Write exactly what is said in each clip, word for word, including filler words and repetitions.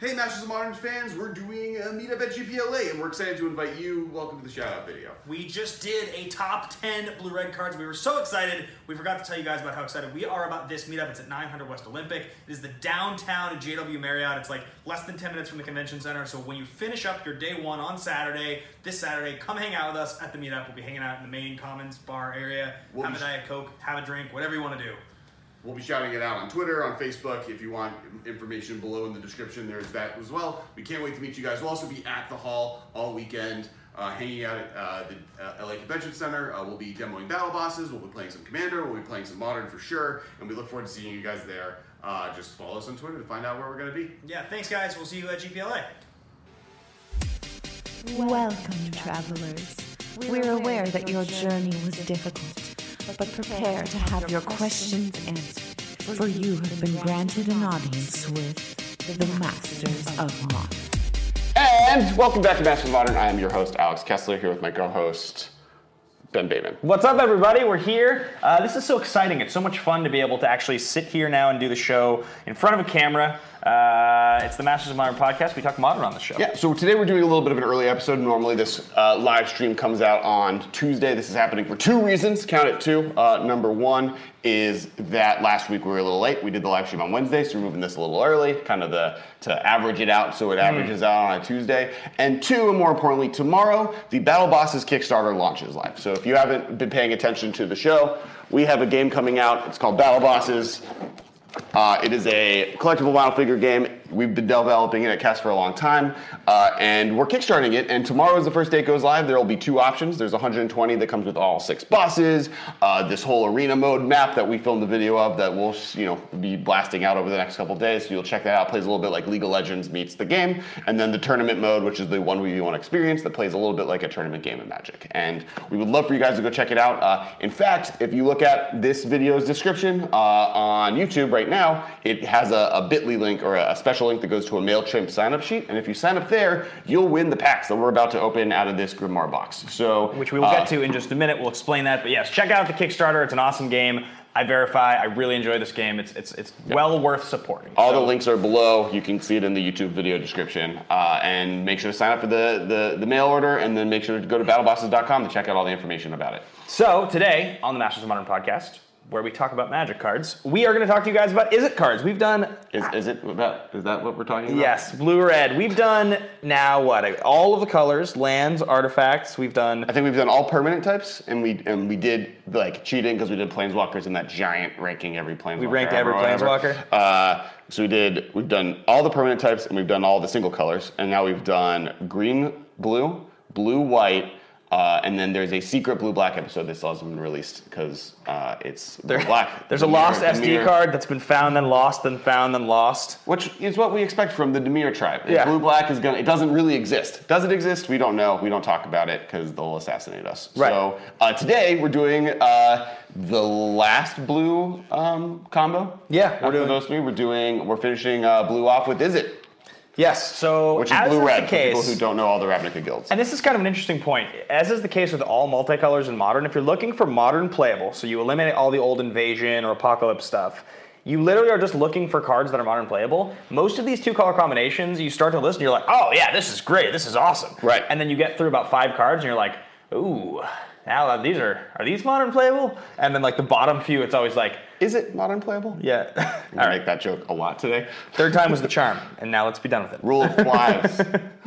Hey, Masters of Modern fans, we're doing a meetup at G P L A, and we're excited to invite you. Welcome to the shout-out video. We just did a top ten blue-red cards. We were so excited. We forgot to tell you guys about how excited we are about this meetup. It's at nine hundred West Olympic. It is the downtown J W Marriott. It's like less than ten minutes from the convention center. So when you finish up your day one on Saturday, this Saturday, come hang out with us at the meetup. We'll be hanging out in the main Commons bar area. We'll have a Diet Coke, have a drink, whatever you want to do. We'll be shouting it out on Twitter, on Facebook. If you want information below in the description, there's that as well. We can't wait to meet you guys. We'll also be at the hall all weekend, uh, hanging out at uh, the uh, L A Convention Center. Uh, we'll be demoing battle bosses. We'll be playing some Commander. We'll be playing some Modern for sure. And we look forward to seeing you guys there. Uh, just follow us on Twitter to find out where we're going to be. Yeah, thanks, guys. We'll see you at G P L A. Welcome, travelers. We're aware that your journey was difficult, but prepare to have your questions answered, for you have been granted an audience with the Masters of Modern. And welcome back to Masters of Modern. I am your host, Alex Kessler, here with my co-host, Ben Bateman. What's up, everybody? We're here. Uh, this is so exciting. It's so much fun to be able to actually sit here now and do the show in front of a camera. Uh, it's the Masters of Modern podcast. We talk Modern on the show. Yeah, so today we're doing a little bit of an early episode. Normally this uh, live stream comes out on Tuesday. This is happening for two reasons. Count it two. Uh, number one is that last week we were a little late. We did the live stream on Wednesday, so we're moving this a little early, kind of the to average it out so it averages mm. out on a Tuesday. And two, and more importantly, tomorrow, the Battle Bosses Kickstarter launches live. So if you haven't been paying attention to the show, we have a game coming out. It's called Battle Bosses. Uh, it is a collectible model figure game. We've been developing it at Cast for a long time, uh, and we're kickstarting it, and tomorrow is the first day it goes live. There will be two options. There's one hundred twenty that comes with all six bosses, uh, this whole arena mode map that we filmed a video of that we'll you know, be blasting out over the next couple of days, so you'll check that out. It plays a little bit like League of Legends meets the game, and then the tournament mode, which is the one we want to experience, that plays a little bit like a tournament game of Magic. And we would love for you guys to go check it out. Uh, in fact, if you look at this video's description uh, on YouTube right now, it has a, a bit dot l y link or a, a special link that goes to a MailChimp sign-up sheet, and if you sign up there, you'll win the packs that we're about to open out of this Grimoire box. So, which we will uh, get to in just a minute. We'll explain that, but yes, check out the Kickstarter. It's an awesome game. I verify. I really enjoy this game. It's it's it's yeah. well worth supporting. All so. the links are below. You can see it in the YouTube video description, uh, and make sure to sign up for the, the the mail order, and then make sure to go to battle bosses dot com to check out all the information about it. So today on the Masters of Modern podcast, where we talk about Magic cards, we are going to talk to you guys about Is It cards. We've done... Is, is it about, is that what we're talking about? Yes, blue-red. We've done now what? All of the colors, lands, artifacts. We've done... I think we've done all permanent types, and we and we did like cheating because we did Planeswalkers in that giant ranking every Planeswalker. We ranked every Planeswalker. Uh, so we did, we've done all the permanent types, and we've done all the single colors, and now we've done green, blue, blue, white, Uh, and then there's a secret blue-black episode that still hasn't been released because uh, it's there, black. There's a lost S D card that's been found, then lost, then found, then lost. Which is what we expect from the Dimir tribe. Yeah. Blue-black is gonna. It doesn't really exist. Does it exist? We don't know. We don't talk about it because they'll assassinate us. Right. So uh, today we're doing uh, the last blue um, combo. Yeah, we're After doing those three. We're doing. We're finishing uh, blue off with Is It. Yes, so which is as blue-red is for the case, people who don't know all the Ravnica guilds. And this is kind of an interesting point. As is the case with all multicolors in Modern, if you're looking for Modern playable, so you eliminate all the old Invasion or Apocalypse stuff, you literally are just looking for cards that are Modern playable. Most of these two-color combinations, you start to listen, you're like, oh yeah, this is great, this is awesome. Right. And then you get through about five cards, and you're like, ooh, now these are, are these Modern playable? And then like the bottom few, it's always like, is it Modern playable? Yeah. I'm gonna make that joke a lot today. Third time was the charm, and now let's be done with it. Rule of fives.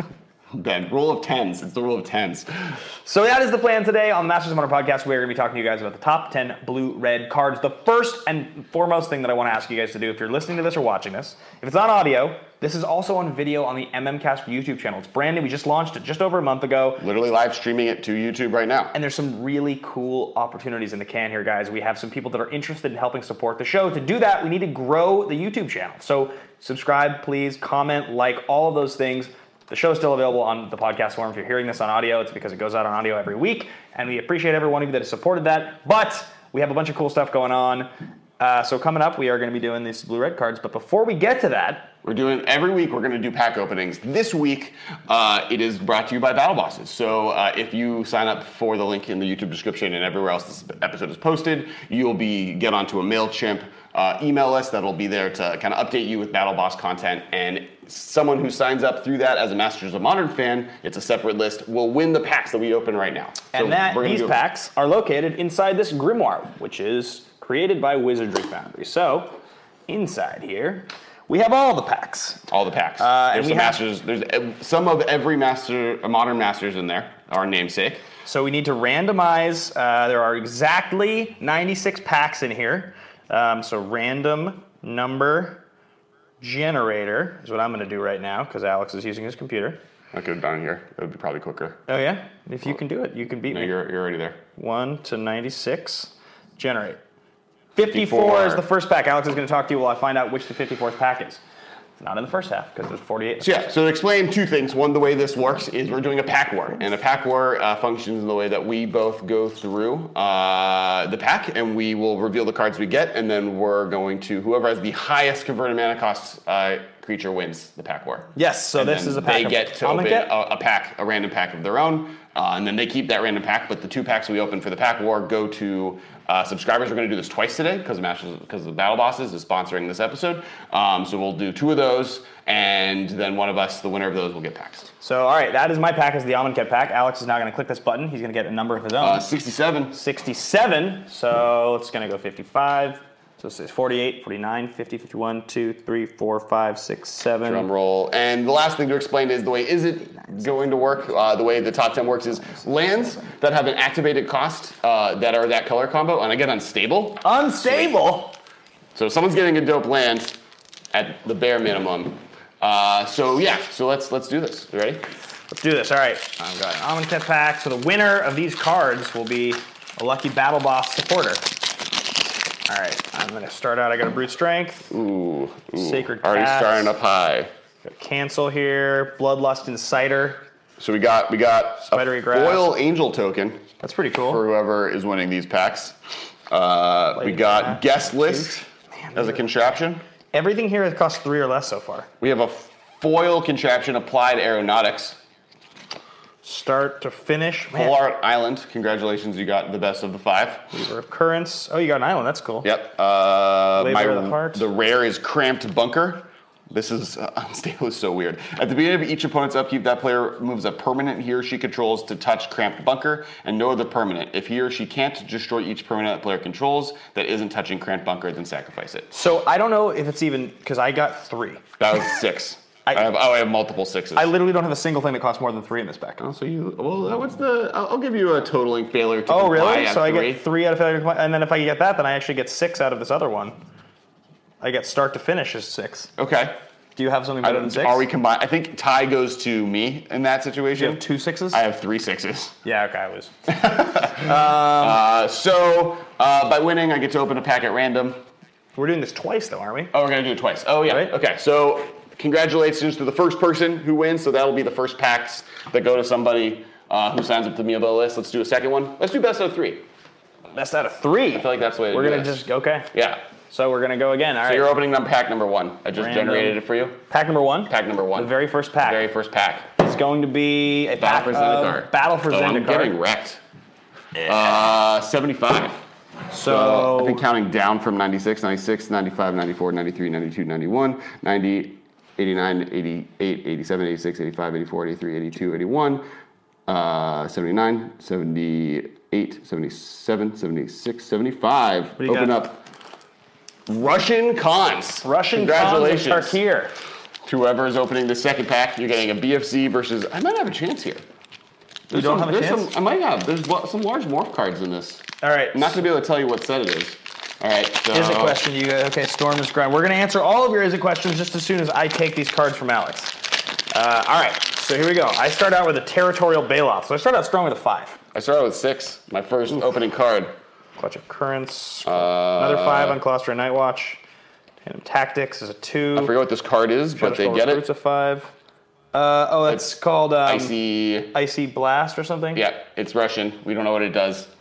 Ben, rule of tens. It's the rule of tens. So that is the plan today on the Masters of Modern podcast. We're going to be talking to you guys about the top ten blue-red cards. The first and foremost thing that I want to ask you guys to do, if you're listening to this or watching this, if it's on audio, this is also on video on the MMCast YouTube channel. It's brand new. We just launched it just over a month ago. Literally live streaming it to YouTube right now. And there's some really cool opportunities in the can here, guys. We have some people that are interested in helping support the show. To do that, we need to grow the YouTube channel. So subscribe, please, comment, like, all of those things. The show is still available on the podcast form. If you're hearing this on audio, it's because it goes out on audio every week, and we appreciate every one of you that has supported that. But we have a bunch of cool stuff going on. Uh, so coming up, we are going to be doing these blue-red cards. But before we get to that, We're doing every week. We're going to do pack openings. This week, uh, it is brought to you by Battle Bosses. So uh, if you sign up for the link in the YouTube description and everywhere else this episode is posted, you'll be get onto a MailChimp uh, email list that'll be there to kind of update you with Battle Boss content. And someone who signs up through that as a Masters of Modern fan, it's a separate list, will win the packs that we open right now. And so that we're gonna these do- packs are located inside this grimoire, which is created by Wizardry Foundry. So inside here, we have all the packs. All the packs. Uh, and there's we some have- masters. There's uh, some of every master, uh, modern masters in there. Our namesake. So we need to randomize. Uh, there are exactly ninety-six packs in here. Um, so random number generator is what I'm going to do right now because Alex is using his computer. I could have done it here. It would be probably quicker. Oh yeah, if you can do it, you can beat No, me. you're you're already there. One to ninety-six. Generate. fifty-four, fifty-four is the first pack. Alex is going to talk to you while I find out which the fifty-fourth pack is. It's not in the first half because there's forty-eight. So yeah, so to explain two things. One, the way this works is we're doing a pack war, and a pack war uh, functions in the way that we both go through uh, the pack, and we will reveal the cards we get, and then we're going to whoever has the highest converted mana cost uh, creature wins the pack war. Yes, so And this then is a pack They of get to common open kit? a, a pack, a random pack of their own, uh, and then they keep that random pack. But the two packs we open for the pack war go to uh, subscribers. We're going to do this twice today because because the Battle Bosses is sponsoring this episode. Um, so we'll do two of those, and then one of us, the winner of those, will get packs. So all right, that is my pack, is the Amonkhet pack. Alex is now going to click this button. He's going to get a number of his own. Uh, sixty-seven. sixty-seven, so it's going to go fifty-five. So it says forty-eight, forty-nine, fifty, fifty-one, two, three, four, five, six, seven. Drum roll. And the last thing to explain is the way is it going to work. Uh, the way the top ten works is lands that have an activated cost uh, that are that color combo, and again unstable. Unstable? So if someone's getting a dope land at the bare minimum. Uh, so yeah, so let's let's do this. You ready? Let's do this. All right, I've got an Amonkhet pack. So the winner of these cards will be a lucky Battle Boss supporter. All right, I'm going to start out. I got a Brute Strength. Ooh, ooh. Sacred Already Cast. starting up high. Got a Cancel here. Bloodlust Inciter. So we got we got Spidery a Grasp. foil angel token That's pretty cool. for whoever is winning these packs. Uh, we Lady got Grasp. guest list as a contraption. Everything here has cost three or less so far. We have a foil contraption, applied aeronautics. Start to finish. Man, Full Art Island. Congratulations, you got the best of the five. Weaver of Currents. Oh, you got an island. That's cool. Yep. Uh, Labor my, of the Heart. The rare is Cramped Bunker. This is uh, unstable is so weird. At the beginning of each opponent's upkeep, that player moves a permanent he or she controls to touch Cramped Bunker, and no other permanent. If he or she can't destroy each permanent that player controls that isn't touching Cramped Bunker, then sacrifice it. So I don't know if it's even, because I got three. That was six. I- I, have oh, I have multiple sixes. I literally don't have a single thing that costs more than three in this pack. Oh, so you well, what's the? I'll, I'll give you a totaling failure to Oh, comply really? at So I three. get three out of failure to comply, and then if I get that, then I actually get six out of this other one. I get start to finish is six. Okay. Do you have something I better than don't, six? are we combined? I think tie goes to me in that Do situation. you have two sixes? I have three sixes. yeah, okay, I was. Uh, so uh, by winning, I get to open a pack at random. We're doing this twice, though, aren't we? Oh, we're gonna do it twice. Oh yeah. Right. Okay. So congratulations to the first person who wins. So that'll be the first packs that go to somebody uh, who signs up to the Meal Bill list. Let's do a second one. Let's do best of three. Best out of three. I feel like that's the way to We're do gonna this. just okay. Yeah. So we're gonna go again. All So right. you're opening up pack number one. I just Random. generated it for you. Pack number one. Pack number one. The very first pack. Very first pack. It's going to be a pack Battle for of Zendikar. Battle for oh, I'm Zendikar. getting wrecked. Uh, seventy-five. So, So I've been counting down from ninety-six, ninety-six, ninety-five, ninety-four, ninety-three, ninety-two, ninety-one, ninety, eighty-nine, eighty-eight, eighty-seven, eighty-six, eighty-five, eighty-four, eighty-three, eighty-two, eighty-one, uh, seventy-nine, seventy-eight, seventy-seven, seventy-six, seventy-five. do you Open got? up Russian Cons. Russian Congratulations. Cons of Tarkir. To whoever is opening the second pack, you're getting a B F Z versus. I might have a chance here. There's don't some, have a there's chance? Some, I might have. There's lo- some large morph cards in this. All right. I'm not going to be able to tell you what set it is. All right. So Is it question? You okay? Storm is grind. We're gonna answer all of your is it questions just as soon as I take these cards from Alex. Uh, all right. So here we go. I start out with a Territorial Bailoff. So I start out strong with a five. I started with six. My first opening card. Clutch of Currents. Uh, Another five on Colostra Night Watch. Tandem Tactics is a two. I forget what this card is, but they get Recruit's it. a five. Uh, oh, it's, called um, Icy. Icy Blast or something. Yeah, it's Russian. We don't know what it does.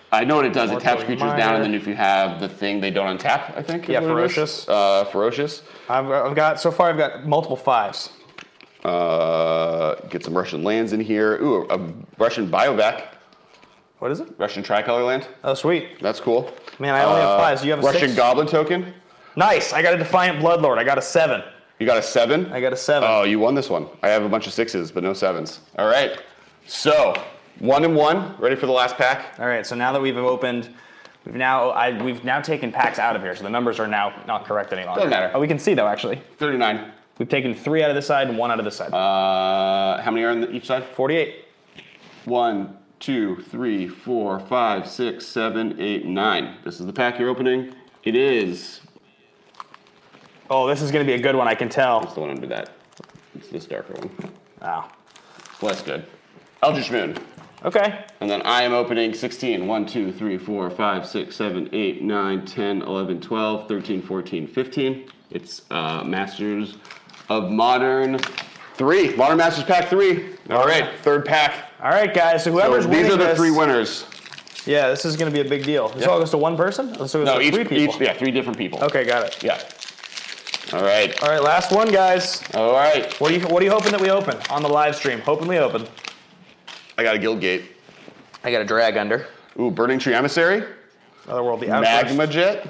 I know what it does. It taps Mortal creatures down, and then if you have the thing, they don't untap, I think. is Yeah, what it is. Ferocious. Uh, ferocious. I've, I've got, so far I've got multiple fives. Uh, get some Russian lands in here. Ooh, a Russian Biovac. What is it? Russian tricolor land. Oh, sweet. That's cool. Man, I only have Uh, fives. Do you have a Russian six? Goblin token. Nice. I got a Defiant Bloodlord. I got a seven. You got a seven? I got a seven. Oh, you won this one. I have a bunch of sixes, but no sevens. All right. So, one and one. Ready for the last pack? All right, so now that we've opened, we've now I, we've now taken packs out of here, so the numbers are now not correct any longer. Doesn't matter. Oh, we can see though, actually. thirty-nine. We've taken three out of this side and one out of this side. Uh, how many are on the, each side? forty-eight. One, two, three, four, five, six, seven, eight, nine. This is the pack you're opening. It is. Oh, this is going to be a good one, I can tell. It's the one under that. It's this darker one. Wow. Less good. Eldritch Moon. Okay. And then I am opening sixteen. one, two, three, four, five, six, seven, eight, nine, ten, eleven, twelve, thirteen, fourteen, fifteen. It's uh, Masters of Modern three. Modern Masters Pack three. All right, third pack. All right, guys, so whoever's So winning these are the this, three winners. Yeah, this is going to be a big deal. This Yeah. all goes to one person? This all goes No, to each, three people? each, yeah, three different people. Okay, got it. Yeah. All right. All right, last one, guys. All right. What are you What are you hoping that we open on the live stream? Hoping we open. I got a Guildgate. I got a drag under. Ooh, Burning Tree Emissary. Otherworldly Outburst. Magma Jet.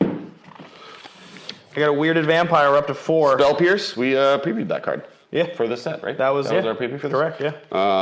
I got a Weirded Vampire up to four. Spell Pierce. We uh, previewed that card. Yeah. For this set, right? That was, that yeah, was our preview for this. correct, yeah.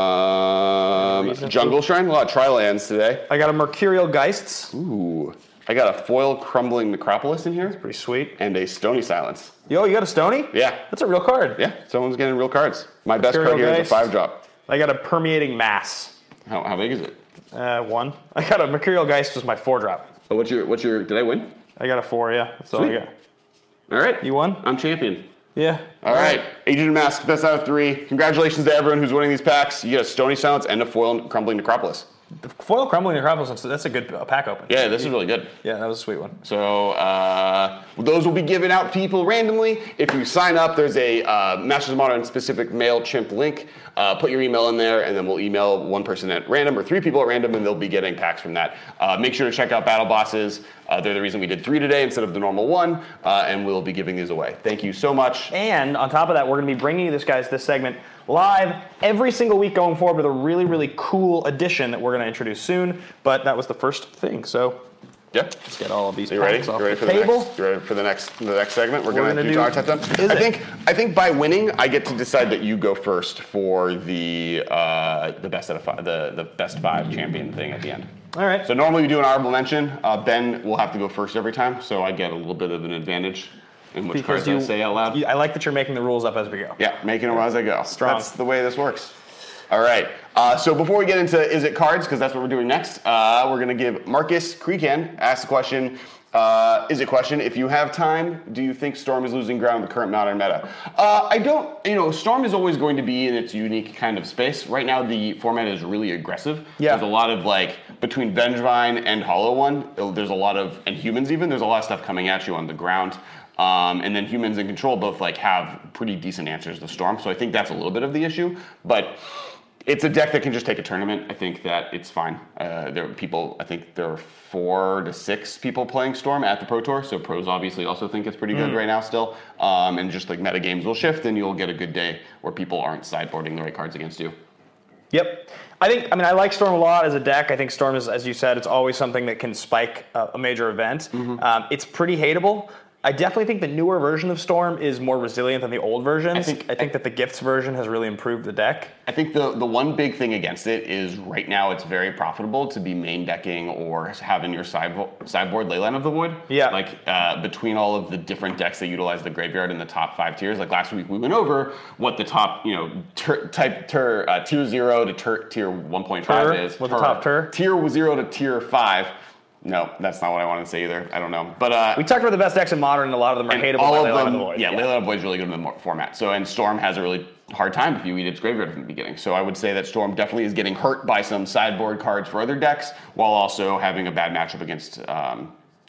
Um, Reason Jungle Shrine. A lot of Tri-lands today. I got a Mercurial Geists. Ooh. I got a foil Crumbling Necropolis in here. Pretty sweet. And a Stony Silence. Yo, you got a Stony? Yeah. That's a real card. Yeah, someone's getting real cards. My best Imperial card here is a Geist. five drop. I got a Permeating Mass. How, how big is it? Uh, one. I got a Mercurial Geist was my four drop. Oh, what's your, what's your, did I win? I got a four, yeah. That's all Sweet. I got. All right. You won? I'm champion. Yeah. All right. Agent of Mask, best out of three. Congratulations to everyone who's winning these packs. You get a Stony Silence and a foil Crumbling Necropolis. The foil Crumbling Necropolis, that's a good uh, pack open. Yeah, this is really good. Yeah, that was a sweet one. So uh, those will be given out to people randomly. If you sign up, there's a uh, Masters of Modern specific MailChimp link. Uh, put your email in there, and then we'll email one person at random or three people at random, and they'll be getting packs from that. Uh, make sure to check out Battle Bosses. Uh, they're the reason we did three today instead of the normal one, uh, and we'll be giving these away. Thank you so much. And on top of that, we're going to be bringing you this, guys, this segment live every single week going forward with a really, really cool addition that we're going to introduce soon. But that was the first thing, so Yeah. let's get all of these You ready? packs You off ready the for the table. next? You ready for the next the next segment? We're, We're gonna, gonna do do- Dark Tap Time. Is I it? think I think by winning, I get to decide that you go first for the uh, the best out of five, the the best five champion thing at the end. All right. So normally we do an honorable mention. Uh, Ben will have to go first every time, so I get a little bit of an advantage in which Because cards you I say out loud. you- I like that you're making the rules up as we go. Yeah, making them as I go. Strong. That's the way this works. All right. Uh, so before we get into Is It Cards, because that's what we're doing next, uh, we're going to give Marcus Creekan ask the question. Uh, is it question, if you have time, do you think Storm is losing ground in the current modern meta? Uh, I don't, you know, Storm is always going to be in its unique kind of space. Right now, the format is really aggressive. Yeah. There's a lot of, like, between Vengevine and Hollow One, there's a lot of, and humans even, there's a lot of stuff coming at you on the ground. Um, and then humans in control both, like, have pretty decent answers to Storm. So I think that's a little bit of the issue. But it's a deck that can just take a tournament. I think that it's fine. Uh, there are people, I think there are four to six people playing Storm at the Pro Tour, so pros obviously also think it's pretty good right now still. Um, and just like meta games will shift, and you'll get a good day where people aren't sideboarding the right cards against you. Yep. I think, I mean, I like Storm a lot as a deck. I think Storm is, as you said, it's always something that can spike a, a major event. Mm-hmm. Um, it's pretty hateable. I definitely think the newer version of Storm is more resilient than the old versions. I think- think, that the Gifts version has really improved the deck. I think the, the one big thing against it is right now it's very profitable to be main decking or having your sideboard, sideboard Leyline of the Void. Yeah. Like uh, between all of the different decks that utilize the graveyard in the top five tiers. Like last week we went over what the top, you know, ter, type ter, uh, tier zero to ter, tier one point five Ter? is. What the top ter? Tier zero to tier five. No, that's not what I wanted to say either. I don't know. But uh, We talked about the best decks in Modern, and a lot of them are and hateable all by of Leyline them, of the Void. yeah, Leyline of the Void is really good in the mo- format. So, and Storm has a really hard time if you eat its graveyard from the beginning. So I would say that Storm definitely is getting hurt by some sideboard cards for other decks, while also having a bad matchup against um,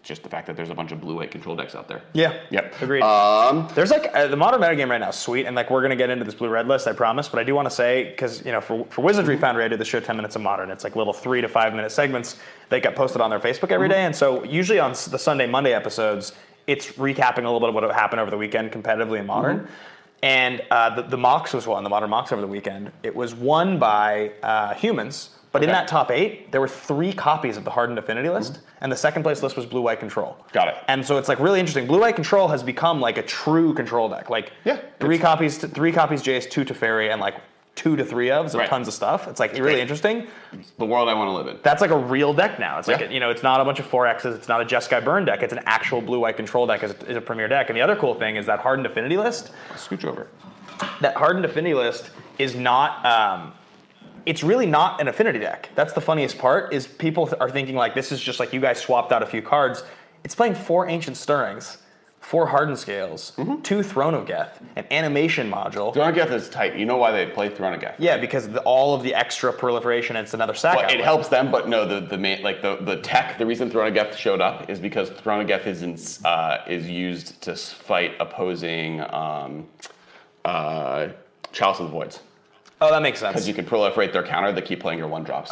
just the fact that there's a bunch of blue-white control decks out there. Yeah. Yep. Agreed. Um, There's like uh, the modern metagame right now is sweet, and like we're gonna get into this blue-red list, I promise. But I do want to say because you know for for Wizardry Foundry, I did the show ten minutes of Modern. It's like little three to five minute segments that get posted on their Facebook every day, and so usually on s- the Sunday Monday episodes, it's recapping a little bit of what happened over the weekend competitively in Modern. Mm-hmm. And uh, the, the Mox was won, the Modern Mox over the weekend. It was won by uh, humans. But in Okay. that top eight, there were three copies of the Hardened Affinity list, mm-hmm. and the second place list was Blue-White Control. Got it. And so it's like really interesting. Blue-White Control has become like a true control deck. Like Yeah, three copies, to, three copies Jace, two Teferi, and like two to three ofs of Right. tons of stuff. It's like really great. interesting. It's the world I want to live in. That's like a real deck now. It's like Yeah. a, you know, it's not a bunch of four X's. It's not a Jeskai Burn deck. It's an actual Blue-White Control deck as a, as a premier deck. And the other cool thing is that Hardened Affinity list. Scooch over. That Hardened Affinity list is not. Um, It's really not an affinity deck. That's the funniest part, is people th- are thinking like this is just like you guys swapped out a few cards. It's playing four Ancient Stirrings, four Hardened Scales, Mm-hmm. two Throne of Geth, an Animation module. Throne of Geth is tight. You know why they play Throne of Geth? Yeah, because the, all of the extra proliferation, it's another sack Well, it outlet. helps them, but no, the the main, like the, the tech. The reason Throne of Geth showed up is because Throne of Geth is in, uh, is used to s- fight opposing um, uh, Chalice of the Voids. Oh, that makes sense. Because you can proliferate their counter, they keep playing your one drops.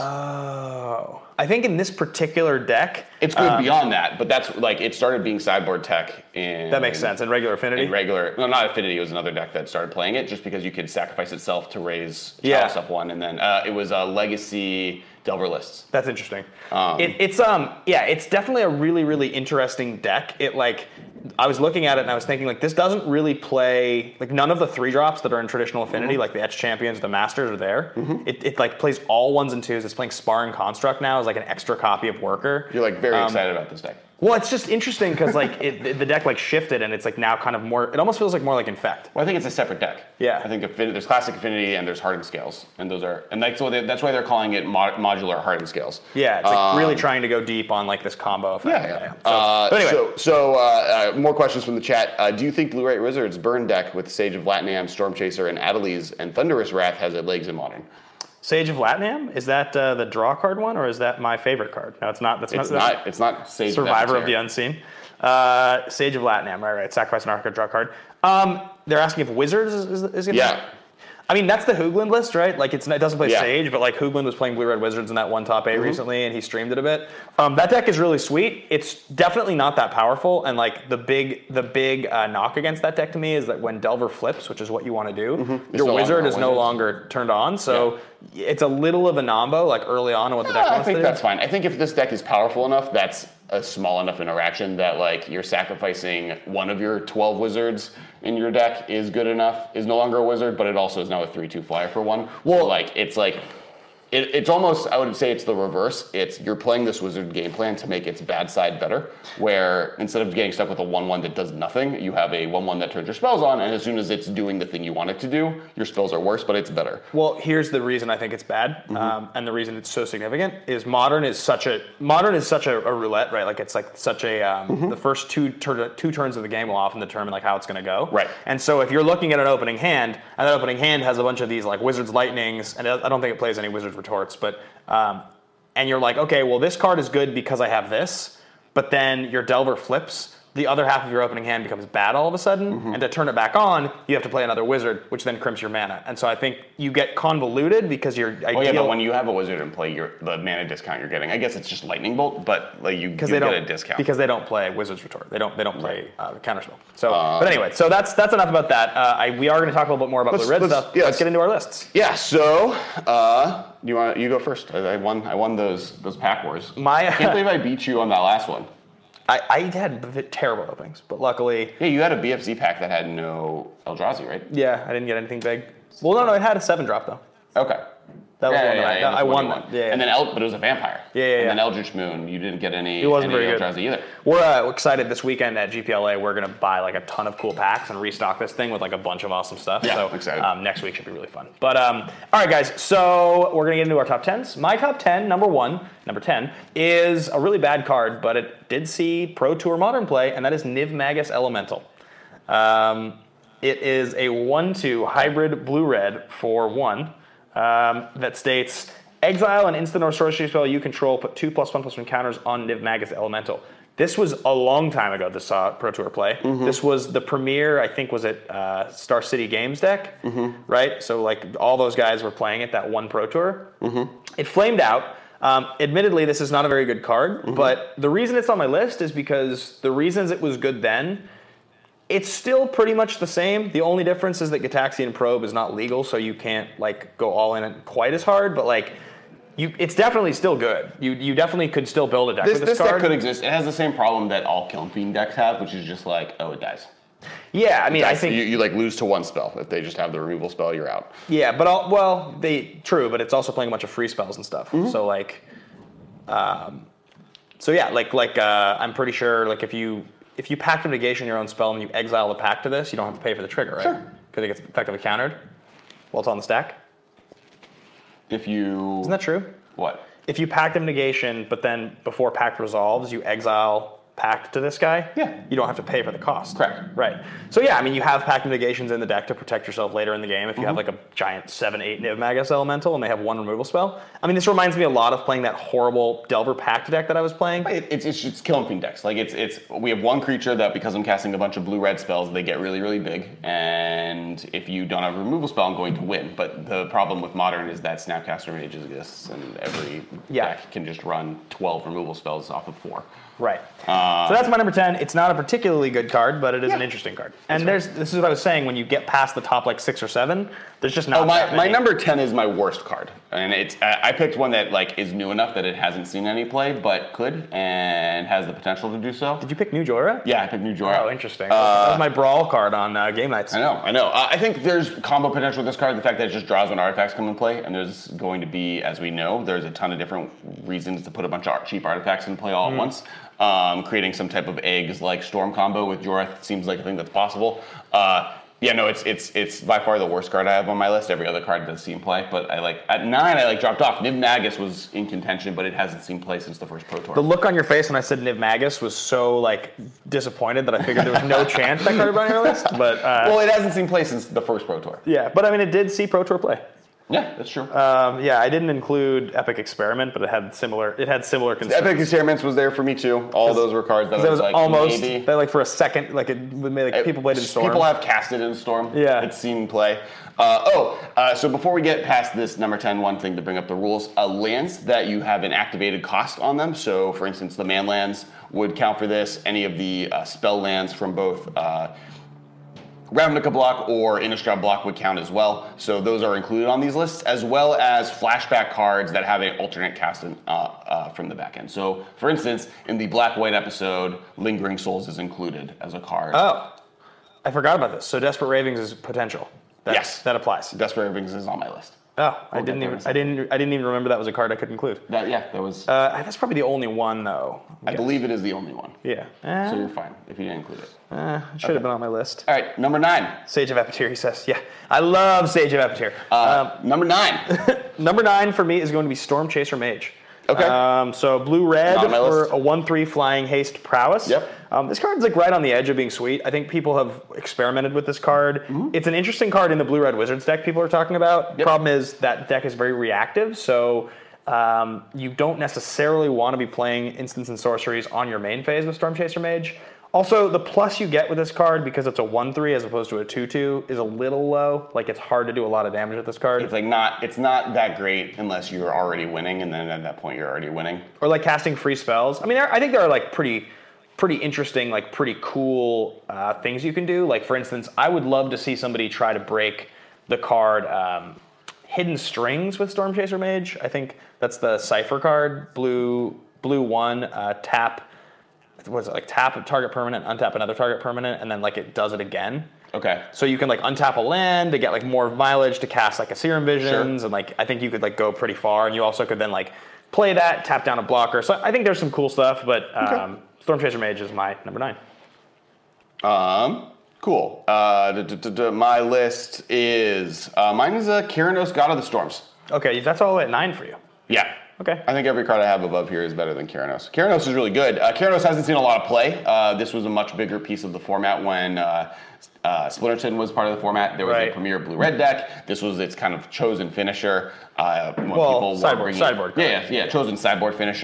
Oh. I think in this particular deck, it's good um, beyond that, but that's like it started being sideboard tech in that makes sense. In regular affinity? in regular. No, not Affinity. It was another deck that started playing it just because you could sacrifice itself to raise Yeah. Chalice up one, and then uh, it was uh, Legacy Delver lists. That's interesting. Um, it, it's um yeah, it's definitely a really really interesting deck. It like I was looking at it and I was thinking like this doesn't really play like none of the three drops that are in traditional affinity Mm-hmm. like the Etch Champions, the Masters are there. It, it like plays all ones and twos. It's playing Sparring Construct now as like an extra copy of Worker. You're like very Um, excited about this deck. Well, it's just interesting because like it, the deck like shifted and it's like now kind of more. It almost feels like more like Infect. Well, I think it's a separate deck. Yeah. I think Affin- there's Classic Affinity and there's Hardened Scales, and those are and that's why they, that's why they're calling it mod- modular Hardened Scales. Yeah, it's like Um, really trying to go deep on like this combo effect. Yeah, yeah. So, uh, but anyway, so, so uh, uh, more questions from the chat. Uh, do you think Blue-White Wizards burn deck with Sage of Latnam, Storm Chaser, and Adeliz and Thunderous Wrath has it legs in Modern? Sage of Latnam, is that uh, the draw card one, or is that my favorite card? No, it's not. That's It's not. not. It's not Sage. Survivor of the Nefertari. Unseen. Uh, Sage of Latnam, right, right. Sacrifice an archer, draw card. Um, they're asking if Wizards is, is, is going to Yeah. I mean, that's the Hoogland list, right? Like, it's, it doesn't play Yeah. Sage, but like Hoogland was playing Blue-Red Wizards in that one top Mm-hmm. eight recently, and he streamed it a bit. Um, that deck is really sweet. It's definitely not that powerful, and like the big the big uh, knock against that deck to me is that when Delver flips, which is what you want to do, It's your no Wizard longer is no Wizards. longer turned on. So it's a little of a nombo, like early on in what the deck Yeah, I wants think to do. that's fine. I think if this deck is powerful enough, that's a small enough interaction that like you're sacrificing one of your twelve wizards in your deck is good enough. Is no longer a wizard, but it also is now a three two flyer for one. Well, so, like it's like it, it's almost I would say it's the reverse. It's you're playing this wizard game plan to make its bad side better. Where instead of getting stuck with a one one that does nothing, you have a one one that turns your spells on, and as soon as it's doing the thing you want it to do, your spells are worse, but it's better. Well, here's the reason I think it's bad, Mm-hmm. um, and the reason it's so significant is modern is such a modern is such a, a roulette, right? Like it's like such a um, Mm-hmm. the first two tur- two turns of the game will often determine like how it's going to go. Right. And so if you're looking at an opening hand, and that opening hand has a bunch of these like Wizards Lightnings, and I don't think it plays any Wizards Retorts, but um, and you're like, okay, well this card is good because I have this, but then your Delver flips. The other half of your opening hand becomes bad all of a sudden, Mm-hmm. and to turn it back on, you have to play another wizard, which then crimps your mana. And so I think you get convoluted because your ideal... Oh yeah, but when you have a wizard and play your the mana discount you're getting, I guess it's just lightning bolt, but like you, you they get don't, a discount. because they don't play Wizard's Retort. They don't. They don't play uh, Counterspell. So, Uh, but anyway, so that's that's enough about that. Uh, I, we are going to talk a little bit more about Let's- the red let's- stuff. yeah, let's let's- get into our lists. Yeah, so uh, you want you go first. I, I won. I won those those pack wars. My- I can't believe I beat you on that last one. I, I had v- terrible openings, but luckily, Yeah, you had a B F Z pack that had no Eldrazi, right? yeah, I didn't get anything big. Well, no, no, it had a seven drop though. Okay. That was yeah, one yeah, that I, yeah, I that's what won you that. Yeah, yeah. And then El, but it was a vampire. Yeah, yeah, And then yeah. Eldritch Moon, you didn't get any. It wasn't any very good. Eldrazi either. We're uh, excited this weekend at G P L A. We're going to buy like a ton of cool packs and restock this thing with like a bunch of awesome stuff. Yeah, so excited. Um, next week should be really fun. But um, all right, guys. So we're going to get into our top tens. My top ten, number one, number ten, is a really bad card, but it did see Pro Tour Modern play, and that is Niv Magus Elemental. Um, it is a one two hybrid blue-red for one um, that states, exile an instant or sorcery spell you control, put two plus one plus one counters on Niv Magus Elemental. This was a long time ago, this uh, Pro Tour play. Mm-hmm. This was the premiere, I think, was it uh, Star City Games deck, mm-hmm. right? So, like, all those guys were playing it, that one Pro Tour. Mm-hmm. It flamed out. Um, admittedly, this is not a very good card, mm-hmm. but the reason it's on my list is because the reasons it was good then, it's still pretty much the same. The only difference is that Gitaxian Probe is not legal, so you can't, like, go all in quite as hard, but, like... You, it's definitely still good. You you definitely could still build a deck this, with this, this card. This deck could exist. It has the same problem that all Kiln Fiend decks have, which is just like, oh, it dies. Yeah, I mean, I think you, you like lose to one spell. If they just have the removal spell, you're out. Yeah, but all, well, they true, but it's also playing a bunch of free spells and stuff. Mm-hmm. So like, um, so yeah, like like uh, I'm pretty sure like if you if you pact of negation your own spell and you exile the pact to this, you don't have to pay for the trigger, right? Sure. Because it gets effectively countered while it's on the stack. If you isn't that true? What? If you pact of negation, but then before pact resolves, you exile pact to this guy, yeah, you don't have to pay for the cost. Correct. Right. So yeah, I mean, you have pact of negations in the deck to protect yourself later in the game if you mm-hmm. have like a giant seven eight Niv Magus Elemental and they have one removal spell. I mean, this reminds me a lot of playing that horrible Delver Pact deck that I was playing. It, it's it's it's Kiln Fiend decks. Like it's it's we have one creature that because I'm casting a bunch of blue red spells, they get really really big, and if you don't have a removal spell, I'm going to win. But the problem with Modern is that Snapcaster Mage exists, and every yeah. deck can just run twelve removal spells off of four. Right. Um, so that's my number ten. It's not a particularly good card, but it is yeah. an interesting card. And that's there's right. this is what I was saying, when you get past the top like six or seven, there's just not oh, my, that many. My number ten is my worst card. And it's I picked one that like is new enough that it hasn't seen any play, but could and has the potential to do so. Did you pick New Jora? Yeah, I picked New Jora. Oh, interesting. Uh, that was my brawl card on uh, game nights. I know, I know. Uh, I think there's combo potential with this card. The fact that it just draws when artifacts come in play, and there's going to be, as we know, there's a ton of different reasons to put a bunch of cheap artifacts in play all mm. at once. Um, creating some type of eggs like Storm combo with Jorah seems like a thing that's possible. Uh, yeah, no, it's it's it's by far the worst card I have on my list. Every other card does see play, but I like at nine I like dropped off. Niv Magus was in contention, but it hasn't seen play since the first Pro Tour. The look on your face when I said Niv Magus was so like disappointed that I figured there was no chance that card would be on your list. But uh, well, it hasn't seen play since the first Pro Tour. Yeah, but I mean, it did see Pro Tour play. Yeah, that's true. Um, yeah, I didn't include Epic Experiment, but it had similar. It had similar concerns. Epic Experiments was there for me too. All those were cards that I was, was like almost maybe. They like for a second, like it made like people played in Storm. People have cast it in Storm. Yeah, it's seen play. Uh, oh, uh, so before we get past this number ten, one thing to bring up the rules: uh, lands that you have an activated cost on them. So, for instance, the man lands would count for this. Any of the uh, spell lands from both. Uh, Ravnica block or Innistrad block would count as well. So those are included on these lists, as well as flashback cards that have an alternate cast in, uh, uh, from the back end. So, for instance, in the Black-White episode, Lingering Souls is included as a card. Oh, I forgot about this. So Desperate Ravings is potential. That, yes, that applies. Desperate Ravings is on my list. Oh, I didn't even. I didn't. I didn't even remember that was a card I could include. That yeah, that was. Uh, that's probably the only one though. I believe it is the only one. Yeah. Uh, so you're fine if you didn't include it. Uh, it should okay. have been on my list. All right, number nine. Sage of Epityr, he says. Yeah, I love Sage of Epityr. Uh, um, number nine. number nine for me is going to be Storm Chaser Mage. Okay. Um, so blue red for list. a one three flying haste prowess. Yep. Um, this card's like right on the edge of being sweet. I think people have experimented with this card. Mm-hmm. It's an interesting card in the blue red Wizards deck people are talking about. Yep. Problem is that deck is very reactive, so um, you don't necessarily want to be playing instants and sorceries on your main phase with Storm Chaser Mage. Also, the plus you get with this card, because it's a one three as opposed to a two two, is a little low. Like, it's hard to do a lot of damage with this card. It's like not it's not that great unless you're already winning, and then at that point you're already winning. Or like casting free spells. I mean, there, I think there are like pretty pretty interesting, like pretty cool uh, things you can do. Like, for instance, I would love to see somebody try to break the card um, Hidden Strings with Storm Chaser Mage. I think that's the Cypher card. Blue, blue one, uh, tap... What is it, like tap a target permanent, untap another target permanent, and then like it does it again. Okay. So you can like untap a land to get like more mileage to cast like a Serum Visions, sure. and like I think you could like go pretty far, and you also could then like play that, tap down a blocker. So I think there's some cool stuff, but um, okay. Storm Chaser Mage is my number nine. Um, cool. Uh, d- d- d- my list is uh, mine is a Keranos, God of the Storms. Okay, that's all the way at nine for you. Yeah. Okay. I think every card I have above here is better than Keranos. Keranos is really good. Uh, Keranos hasn't seen a lot of play. Uh, this was a much bigger piece of the format when uh, uh, Splinterton was part of the format. There was right. a premier blue-red deck. This was its kind of chosen finisher. Uh, when well, people sideboard, bringing, sideboard. Yeah, yeah, yeah, chosen sideboard finisher.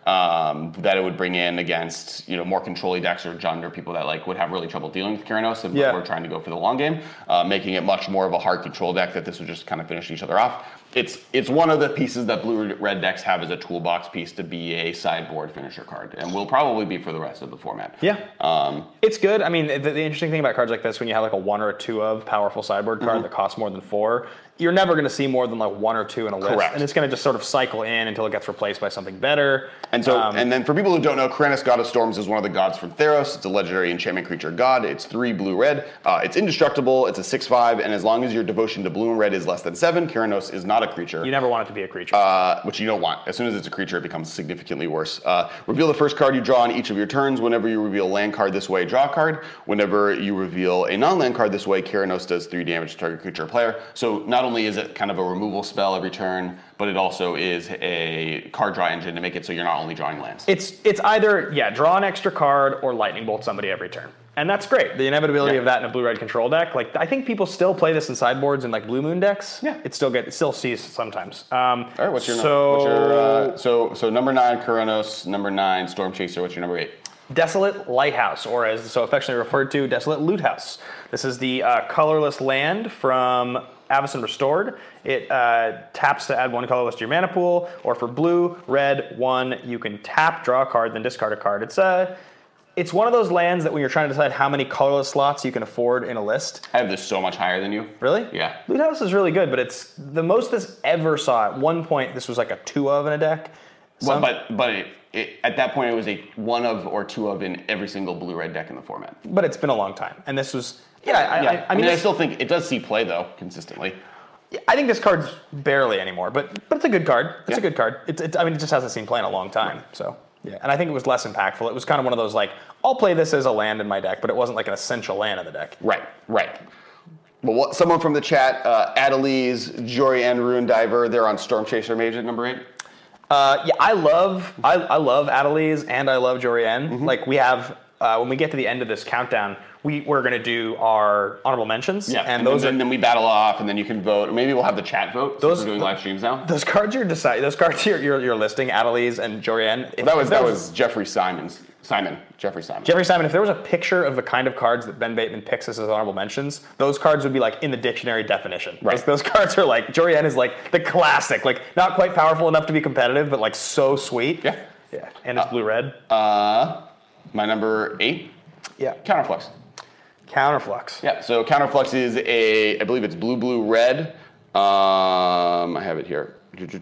um, that it would bring in against you know more control-y decks or Jund or people that like would have really trouble dealing with Keranos, and Yeah. we're trying to go for the long game, uh, making it much more of a hard control deck that this would just kind of finish each other off. It's it's one of the pieces that blue-red decks have as a toolbox piece to be a sideboard finisher card, and will probably be for the rest of the format. Yeah. Um, It's good. I mean, the, the interesting thing about cards like this, when you have like a one or a two of powerful sideboard card Mm-hmm. that costs more than four, you're never going to see more than like one or two in a list. Correct. And it's going to just sort of cycle in until it gets replaced by something better. And so, Um, and then for people who don't know, Keranos, God of Storms, is one of the gods from Theros. It's a legendary enchantment creature god. It's three blue red. Uh, it's indestructible. It's a six five, and as long as your devotion to blue and red is less than seven, Keranos is not a creature. you never want it to be a creature. Uh, which you don't want. As soon as it's a creature, it becomes significantly worse. Uh, reveal the first card you draw on each of your turns. Whenever you reveal a land card this way, draw a card. Whenever you reveal a non-land card this way, Keranos does three damage to target creature or player. So not only is it kind of a removal spell every turn, but it also is a card draw engine to make it so you're not only drawing lands. It's it's either, yeah, draw an extra card or lightning bolt somebody every turn. And that's great. The inevitability Yeah. of that in a blue-red control deck. Like, I think people still play this in sideboards and like blue moon decks. Yeah. It still get it still sees sometimes. Um, All right, what's your, so, what's your uh, so so number nine Keranos, number nine Storm Chaser. What's your number eight? Desolate Lighthouse, or as so affectionately referred to, Desolate Loot House. This is the uh, colorless land from Avacyn Restored. It uh, taps to add one colorless to your mana pool, or for blue, red, one, you can tap, draw a card, then discard a card. It's uh, it's one of those lands that when you're trying to decide how many colorless slots you can afford in a list. I have this so much higher than you. Really? Yeah. Loot House is really good, but it's the most this ever saw. At one point, this was like a two of in a deck. Well, Some- but but it, it, at that point, it was a one of or two of in every single blue-red deck in the format. but it's been a long time, and this was yeah. I, Yeah, I, I mean, I this- still think it does see play though consistently. I think this card's barely anymore, but but it's a good card. It's Yeah. a good card. It's, it's I mean, it just hasn't seen play in a long time. So yeah, and I think it was less impactful. It was kind of one of those like, I'll play this as a land in my deck, but it wasn't like an essential land in the deck. Right, right. Well, what, someone from the chat, uh, Adelies, Jorian, Ruin Diver, they're on Storm Chaser Mage at number eight. Uh, yeah, I love I, I love Adelies and I love Jorian. Mm-hmm. Like we have uh, when we get to the end of this countdown, we we're gonna do our honorable mentions. Yeah, and, and, those then, are then we battle off, and then you can vote. Maybe we'll have the chat vote. Those- Those we're doing live streams now. those cards you're decide those cards you're you're, you're listing Adelies and Jorian. If- That was if that there was Jeffrey Simons. Simon, Jeffrey Simon. Jeffrey Simon, if there was a picture of the kind of cards that Ben Bateman picks as his honorable mentions, those cards would be like in the dictionary definition. Right. Those, those cards are like, Jorian is like the classic, like not quite powerful enough to be competitive, but like so sweet. Yeah. Yeah. And it's blue-red. Uh, my number eight, yeah. Counterflux. Counterflux. Yeah, so Counterflux is a, I believe it's blue, blue, red. Um, I have it here.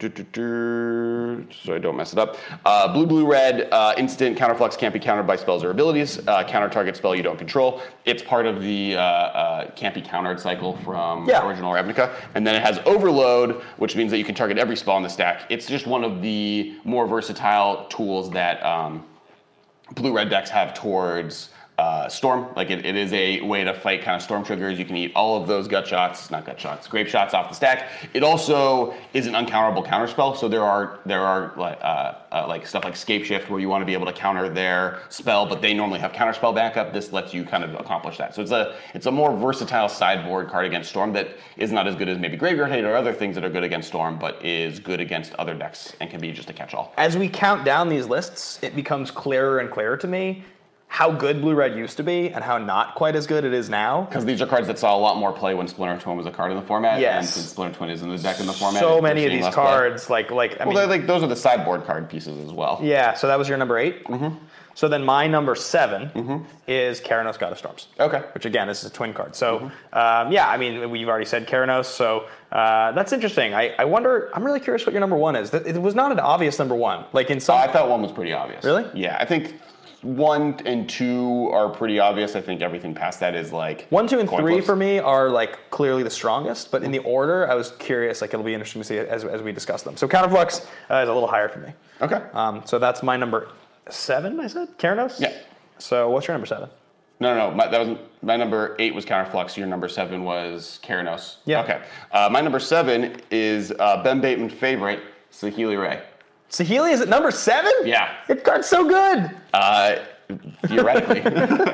So I don't mess it up. Uh, blue, blue, red, uh, instant Counterflux can't be countered by spells or abilities. Uh, counter target spell you don't control. It's part of the uh, uh, can't be countered cycle from Yeah. original Ravnica. And then it has Overload, which means that you can target every spell in the stack. It's just one of the more versatile tools that um, blue-red decks have towards uh, Storm. Like it, it is a way to fight kind of Storm triggers. You can eat all of those gut shots, not gut shots, grape shots off the stack. It also is an uncounterable counterspell. So there are there are like uh, uh, like stuff like Scape Shift where you want to be able to counter their spell, but they normally have counterspell backup. This lets you kind of accomplish that. So it's a it's a more versatile sideboard card against Storm that is not as good as maybe Graveyard Hate or other things that are good against Storm, but is good against other decks and can be just a catch-all. As we count down these lists, it becomes clearer and clearer to me how good blue-red used to be and how not quite as good it is now. Because these are cards that saw a lot more play when Splinter Twin was a card in the format. Yes. And since Splinter Twin is in the deck in the format, So we're many of seeing these less play. cards, like like I Well, mean, they're like those are the sideboard card pieces as well. yeah. So that was your number eight. Mm-hmm. So then my number seven mm-hmm. is Keranos, God of Storms. Okay. Which again, this is a twin card. So um, yeah, I mean, we've already said Keranos, so uh, that's interesting. I, I wonder. I'm really curious what your number one is. It was not an obvious number one. Like in some. Uh, I thought one was pretty obvious. Really? Yeah, I think one and two are pretty obvious. I think everything past that is like One, two, and coin three flips. for me are like clearly the strongest, but in the order, I was curious. Like it'll be interesting to see as, as we discuss them. So Counterflux uh, is a little higher for me. Okay. Um, so that's my number seven. I said Keranos. Yeah. So what's your number seven? No, no, no. My, that was my number eight was Counterflux. Your number seven was Keranos. Yeah. Okay. Uh, my number seven is uh, Ben Bateman favorite, Saheeli Ray. Saheeli is at number seven? Yeah. It card's so good. Uh, theoretically.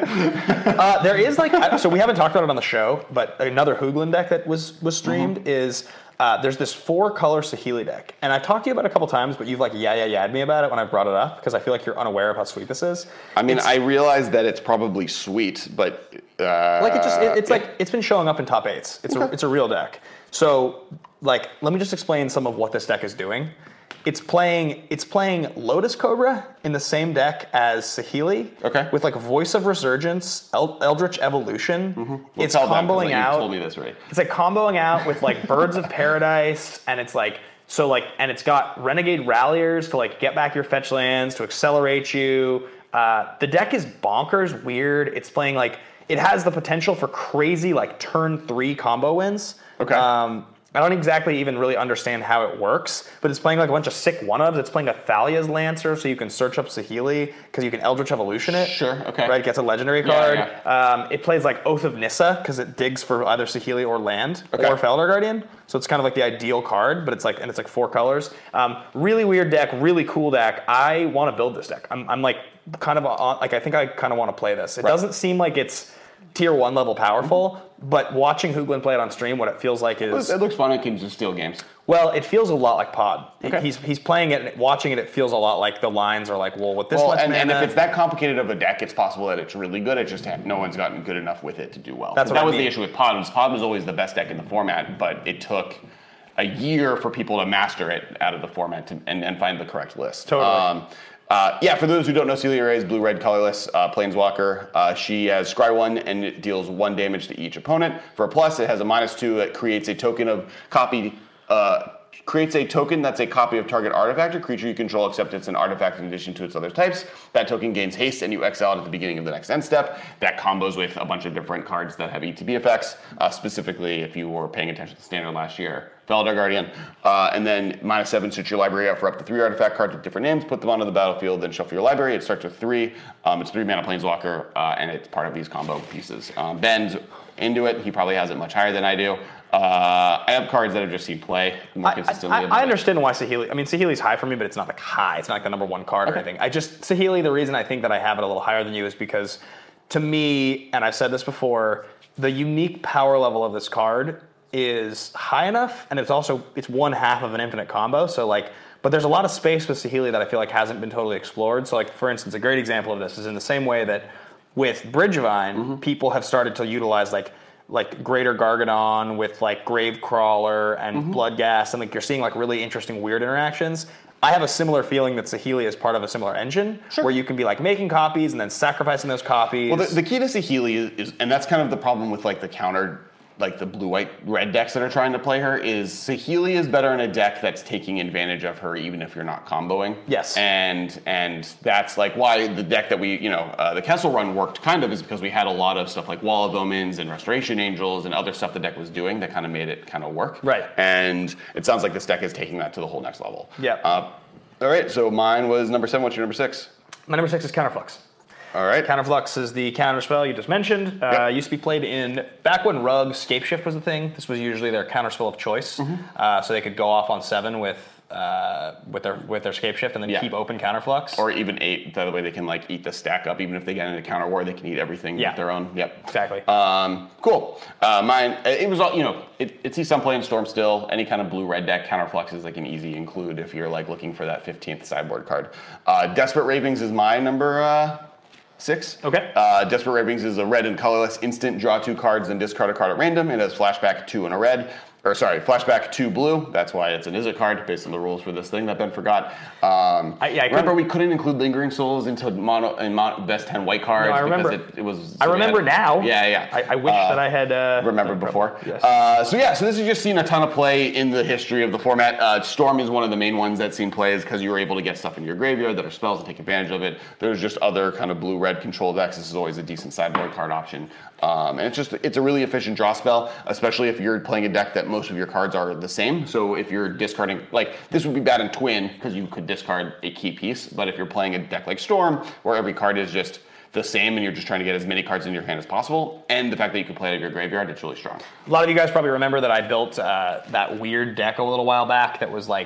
uh, there is like I- so we haven't talked about it on the show, but another Hooglin deck that was was streamed mm-hmm. is uh, there's this four color Saheeli deck, and I've talked to you about it a couple times, but you've like yeah yeah yeah me about it when I brought it up because I feel like you're unaware of how sweet this is. I mean, it's, I realize that it's probably sweet, but uh, like it just it, it's yeah. like it's been showing up in top eights. It's okay. a it's a real deck. So like let me just explain some of what this deck is doing. It's playing it's playing Lotus Cobra in the same deck as Saheeli. Okay. With like Voice of Resurgence, El- Eldritch Evolution. Mm-hmm. It's tell them, comboing like, out. You told me this already. It's like comboing out with like Birds of Paradise, and it's like so like and it's got Renegade Ralliers to like get back your fetch lands to accelerate you. Uh, the deck is bonkers, weird. It's playing like it has the potential for crazy like turn three combo wins. Okay. Um, I don't exactly even really understand how it works, but it's playing like a bunch of sick one-ofs. It's playing a Thalia's Lancer, so you can search up Saheeli, because you can Eldritch Evolution it. Sure, okay. Right, it gets a legendary Yeah, card. yeah. Um, it plays like Oath of Nissa, because it digs for either Saheeli or land, Okay. or Felidar Guardian. So it's kind of like the ideal card, but it's like, and it's like four colors. Um, really weird deck, really cool deck. I want to build this deck. I'm, I'm like, kind of, on, like I think I kind of want to play this. It Right. doesn't seem like it's tier one level powerful, but watching Hooglin play it on stream, what it feels like is... It looks fun. It can just steal games. Well, it feels a lot like Pod. Okay. He's he's playing it, and watching it, it feels a lot like the lines are like, well, with this Well, much and, mana... and if it's that complicated of a deck, it's possible that it's really good. It just had, no one's gotten good enough with it to do well. That's what that I was mean. the issue with Pod. Was Pod was always the best deck in the format, but it took a year for people to master it out of the format to, and, and find the correct list. Totally. Um, Uh, yeah, for those who don't know, Celia Ray is blue-red colorless uh, planeswalker. Uh, she has Scry one and it deals one damage to each opponent. For a plus, it has a minus two that creates a token of copy. Uh, creates a token that's a copy of target artifact or creature you control, except it's an artifact in addition to its other types. That token gains haste, and you exile it at the beginning of the next end step. That combos with a bunch of different cards that have E T B effects. Uh, specifically, if you were paying attention to Standard last year, Felidar Guardian. Uh, and then minus seven, search your library out for up to three artifact cards with different names, put them onto the battlefield, then shuffle your library. It starts with three. Um, it's three mana planeswalker, uh, and it's part of these combo pieces. Um, Ben's into it. He probably has it much higher than I do. Uh, I have cards that I've just seen play more I, consistently. I, I understand why Saheeli. I mean, Saheeli's high for me, but it's not like high. It's not like the number one card Okay. or anything. I just Saheeli. The reason I think that I have it a little higher than you is because, to me, and I've said this before, the unique power level of this card is high enough, and it's also it's one half of an infinite combo. So like, but there's a lot of space with Saheeli that I feel like hasn't been totally explored. So like, for instance, a great example of this is in the same way that with Bridgevine, mm-hmm. people have started to utilize like. like Greater Gargadon with like Gravecrawler and mm-hmm. Bloodghast, and like you're seeing like really interesting weird interactions. I have a similar feeling that Saheeli is part of a similar engine, sure. where you can be like making copies and then sacrificing those copies. Well, the, the key to Saheeli is, is, and that's kind of the problem with like the counter, like the blue, white, red decks that are trying to play her, is Saheeli is better in a deck that's taking advantage of her even if you're not comboing. Yes. And and that's like why the deck that we, you know, uh, the Kessel run worked kind of is because we had a lot of stuff like Wall of Omens and Restoration Angels and other stuff the deck was doing that kind of made it kind of work. Right. And it sounds like this deck is taking that to the whole next level. Yeah. Uh, all right, so mine was number seven. What's your number six? My number six is Counterflux. All right. Counterflux is the counter spell you just mentioned. Uh, Yep. Used to be played in back when Rug Scapeshift was the thing. This was usually their counter spell of choice, Mm-hmm. uh, so they could go off on seven with uh, with their with their Scapeshift and then Yeah. keep open Counterflux. Or even eight. That way they can like eat the stack up. Even if they get into counter war, they can eat everything Yeah. with their own. Yep. Exactly. Um, cool. Uh, mine. It was all you know. It, it sees some play in Storm still. Any kind of blue red deck counterflux is like an easy include if you're like looking for that fifteenth sideboard card. Uh, Desperate Ravings is my number. Uh, Six. Okay. Uh, Desperate Ravings is a red and colorless instant. Draw two cards and discard a card at random. It has flashback two and a red. Or sorry, flashback two blue. That's why it's an Izzet card based on the rules for this thing that Ben forgot. Um, I- yeah, I remember couldn't- we couldn't include Lingering Souls into mono and mono, best ten white cards No, I remember. because it, it was. I so we remember had- now. Yeah, yeah. I, I wish Uh, that I had uh, remembered before. Yes. Uh, so yeah, so this has just seen a ton of play in the history of the format. Uh, Storm is one of the main ones that's seen plays because you were able to get stuff in your graveyard that are spells and take advantage of it. There's just other kind of blue-red control decks. This is always a decent sideboard card option. Um, and it's just, it's a really efficient draw spell, especially if you're playing a deck that most of your cards are the same. So if you're discarding, like this would be bad in Twin because you could discard a key piece. But if you're playing a deck like Storm, where every card is just the same and you're just trying to get as many cards in your hand as possible, and the fact that you can play it out of your graveyard, it's really strong. A lot of you guys probably remember that I built uh, that weird deck a little while back that was like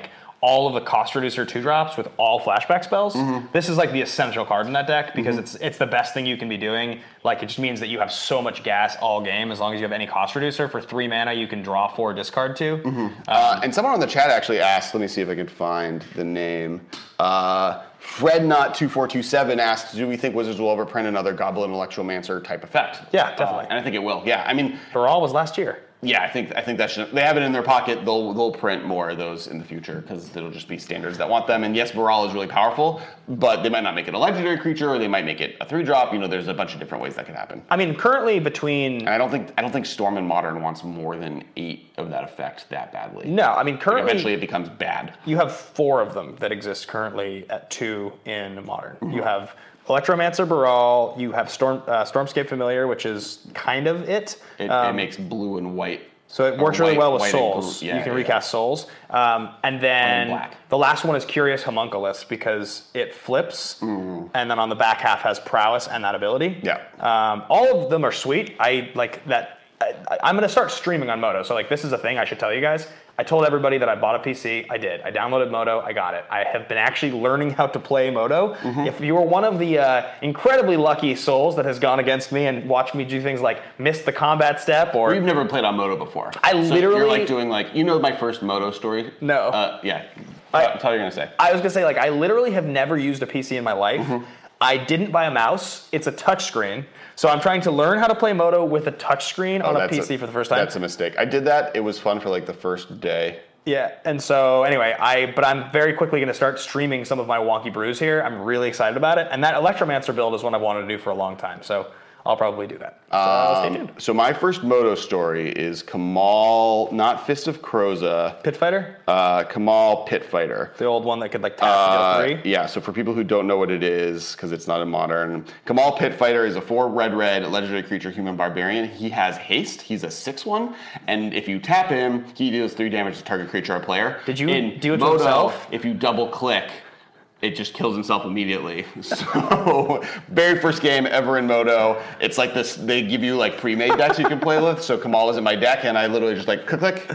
all of the cost reducer two drops with all flashback spells. Mm-hmm. This is like the essential card in that deck because mm-hmm. it's it's the best thing you can be doing. Like it just means that you have so much gas all game as long as you have any cost reducer. For three mana, you can draw four, discard two. Mm-hmm. Um, uh, and someone on the chat actually asked. Let me see if I can find the name. Uh, Fred Not two four two seven asked, do we think Wizards will ever print another Goblin Electromancer type effect? Yeah, definitely. Uh, and I think it will. Yeah, I mean, Baral was last year. Yeah, I think I think that should. They have it in their pocket. They'll they'll print more of those in the future because it'll just be standards that want them. And yes, Baral is really powerful, but they might not make it a legendary creature, or they might make it a three drop. You know, there's a bunch of different ways that could happen. I mean, currently between. And I don't think I don't think Storm and Modern wants more than eight of that effect that badly. No, I mean currently. Like eventually, it becomes bad. You have four of them that exist currently at two in Modern. Mm-hmm. You have Electromancer Baral, you have Storm uh, Stormscape Familiar, which is kind of it. It, um, it makes blue and white. So it works white, really well with white souls. Yeah, you can yeah, recast yeah. souls. Um, and then black. The last one is Curious Homunculus because it flips, mm. and then on the back half has prowess and that ability. Yeah. Um, all of them are sweet. I like that. I, I'm going to start streaming on Moto. So like this is a thing I should tell you guys. I told everybody that I bought a P C. I did. I downloaded Moto. I got it. I have been actually learning how to play Moto. Mm-hmm. If you were one of the uh, incredibly lucky souls that has gone against me and watched me do things like miss the combat step or... Well, you've never played on Moto before. I so literally... You're like doing like... You know my first Moto story? No. Uh, yeah. I, That's all you're going to say. I was going to say, like, I literally have never used a P C in my life. Mm-hmm. I didn't buy a mouse. It's a touchscreen. So I'm trying to learn how to play Moto with a touchscreen oh, on a P C a, for the first time. That's a mistake. I did that. It was fun for like the first day. Yeah, and so anyway, I but I'm very quickly going to start streaming some of my wonky brews here. I'm really excited about it, and that Electromancer build is one I've wanted to do for a long time. So I'll probably do that. So um, stay tuned. So my first Moto story is Kamal, not Fist of Croza. Pit Fighter? Uh, Kamal Pit Fighter. The old one that could like tap uh, to deal three? Yeah, so for people who don't know what it is, because it's not in Modern, Kamal Pit Fighter is a four red red legendary creature human barbarian. He has haste, he's a six one, and if you tap him, he deals three damage to target creature or player. Did you in do it to Moto, himself? If you double click, it just kills himself immediately. So, very first game ever in Moto. It's like this, they give you like pre-made decks you can play with. So Kamal was in my deck and I literally just like click, click.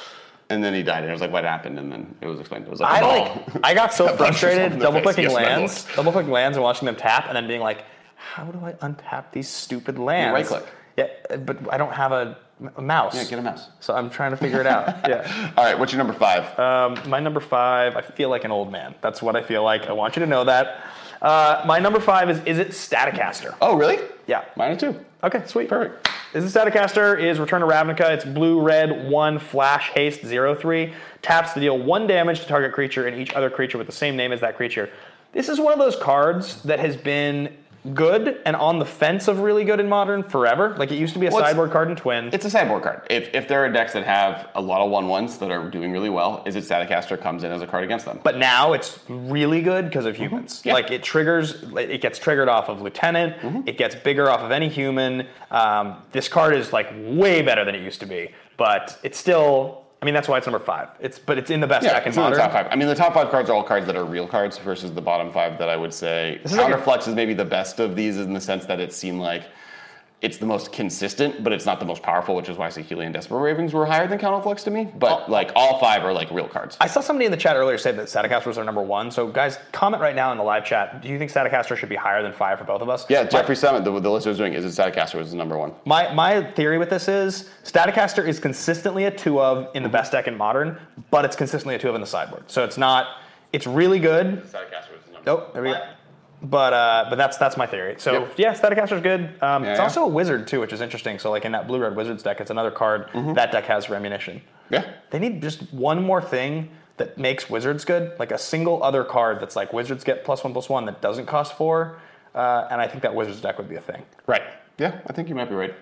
And then he died. And I was like, what happened? And then it was explained. It was like, I Kamal. like, I got so frustrated double clicking yes, lands, double clicking lands and watching them tap and then being like, how do I untap these stupid lands? right click. Yeah, but I don't have a, a mouse. Yeah, get a mouse. So I'm trying to figure it out. Yeah. All right, what's your number five? Um, my number five, I feel like an old man. That's what I feel like. I want you to know that. Uh, my number five is Is It Staticaster? Oh, really? Yeah. Mine too. Okay, sweet. Perfect. Is It Staticaster is Return to Ravnica. It's blue, red, one, flash, haste, zero, three. Taps to deal one damage to target creature and each other creature with the same name as that creature. This is one of those cards that has been good and on the fence of really good in Modern forever. Like it used to be a Well, sideboard card in Twin. It's a sideboard card. If if there are decks that have a lot of one ones that are doing really well, Is It Staticaster comes in as a card against them. But now it's really good because of humans. Mm-hmm. Yeah. Like it triggers, it gets triggered off of Lieutenant. Mm-hmm. It gets bigger off of any human. Um, this card is like way better than it used to be, but it's still. I mean, that's why it's number five. It's but it's in the best Yeah, deck in it's in Modern. the top five. I mean, the top five cards are all cards that are real cards versus the bottom five that I would say. This is like a- Counterflux is maybe the best of these in the sense that it seemed like it's the most consistent, but it's not the most powerful, which is why Saheeli and Desperate Ravens were higher than Counterflux to me. But Oh. like all five are like real cards. I saw somebody in the chat earlier say that Staticaster was their number one. So guys, comment right now in the live chat. Do you think Staticaster should be higher than five for both of us? Yeah, Jeffrey Summit, the, the list I was doing, Is It Staticaster was the number one. My my theory with this is Staticaster is consistently a two of in the best deck in Modern, but it's consistently a two of in the sideboard. So it's not. It's really good. Staticaster was the number Nope. There we go. But uh, but that's that's my theory. So Yep. yeah, Staticaster's good. Um, Yeah, it's yeah. also a wizard too, which is interesting. So like in that blue red wizards deck, it's another card that deck has for ammunition. Yeah. They need just one more thing that makes wizards good, like a single other card that's like wizards get plus one plus one that doesn't cost four, uh, and I think that wizards deck would be a thing. Right. Yeah, I think you might be right.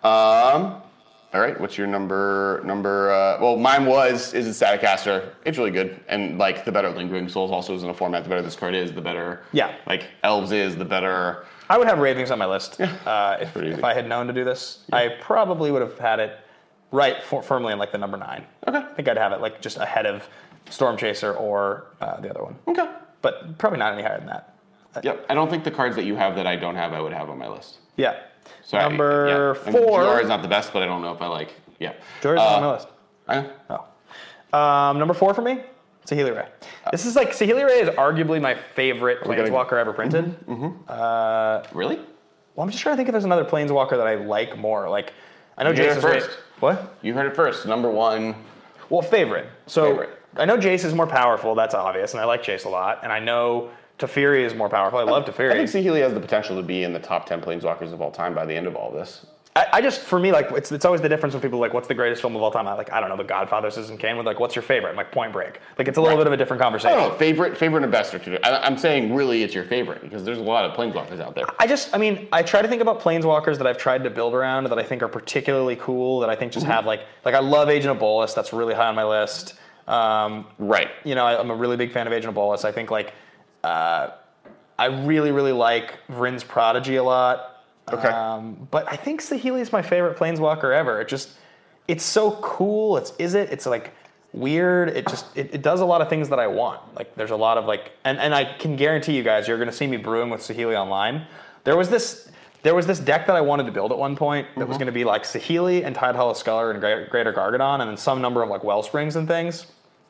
Um, all right, what's your number? Number? Uh, well, mine was Is It Staticaster. It's really good, and like the better Lingering Souls also is in a format. The better this card is, the better. Yeah. Like Elves is, the better. I would have Ravings on my list uh, if, pretty easy. if I had known to do this. I probably would have had it right for, firmly in like the number nine. Okay. I think I'd have it like just ahead of Storm Chaser or uh, the other one. Okay. But probably not any higher than that. Yep. I don't think the cards that you have that I don't have, I would have on my list. Yeah. So I- Number yeah. I mean, four. Jor is not the best, but I don't know if I like. Yeah. Jor's Uh, not on my list. I know. Oh. Um, number four for me, Saheeli Rai. This is like, Saheeli Rai is arguably my favorite we gotta- Planeswalker ever printed. Mm-hmm, mm-hmm. Uh, really? Well, I'm just trying to think if there's another Planeswalker that I like more. Like, I know You heard Jace it is first. way- What? You heard it first. Number one. Well, favorite. So Favorite. I know Jace is more powerful. That's obvious, and I like Jace a lot. And I know Teferi is more powerful. I love Teferi. I think Saheeli has the potential to be in the top ten Planeswalkers of all time by the end of all this. I, I just, for me, like, it's it's always the difference when people are like, what's the greatest film of all time? I like, I don't know, The Godfather, Citizen Kane. With like, what's your favorite? I'm like, Point Break. Like, it's a little Right. bit of a different I conversation. don't know. Favorite, favorite, and best are two. I, I'm saying really, it's your favorite because there's a lot of Planeswalkers out there. I just, I mean, I try to think about Planeswalkers that I've tried to build around that I think are particularly cool. That I think just Mm-hmm. have like, like I love Agent of Bolus. That's really high on my list. Um, Right. you know, I, I'm a really big fan of Agent of Bolus. I think like, uh, I really, really like Vryn's Prodigy a lot. Okay. Um, but I think Saheeli is my favorite Planeswalker ever. It just, it's so cool. It's, is it? It's like weird. It just, it, it does a lot of things that I want. Like there's a lot of like, and, and I can guarantee you guys, you're going to see me brewing with Saheeli online. There was this, there was this deck that I wanted to build at one point that was going to be like Saheeli and Tidehollow Sculler and Greater, Greater Gargadon and then some number of like Wellsprings and things.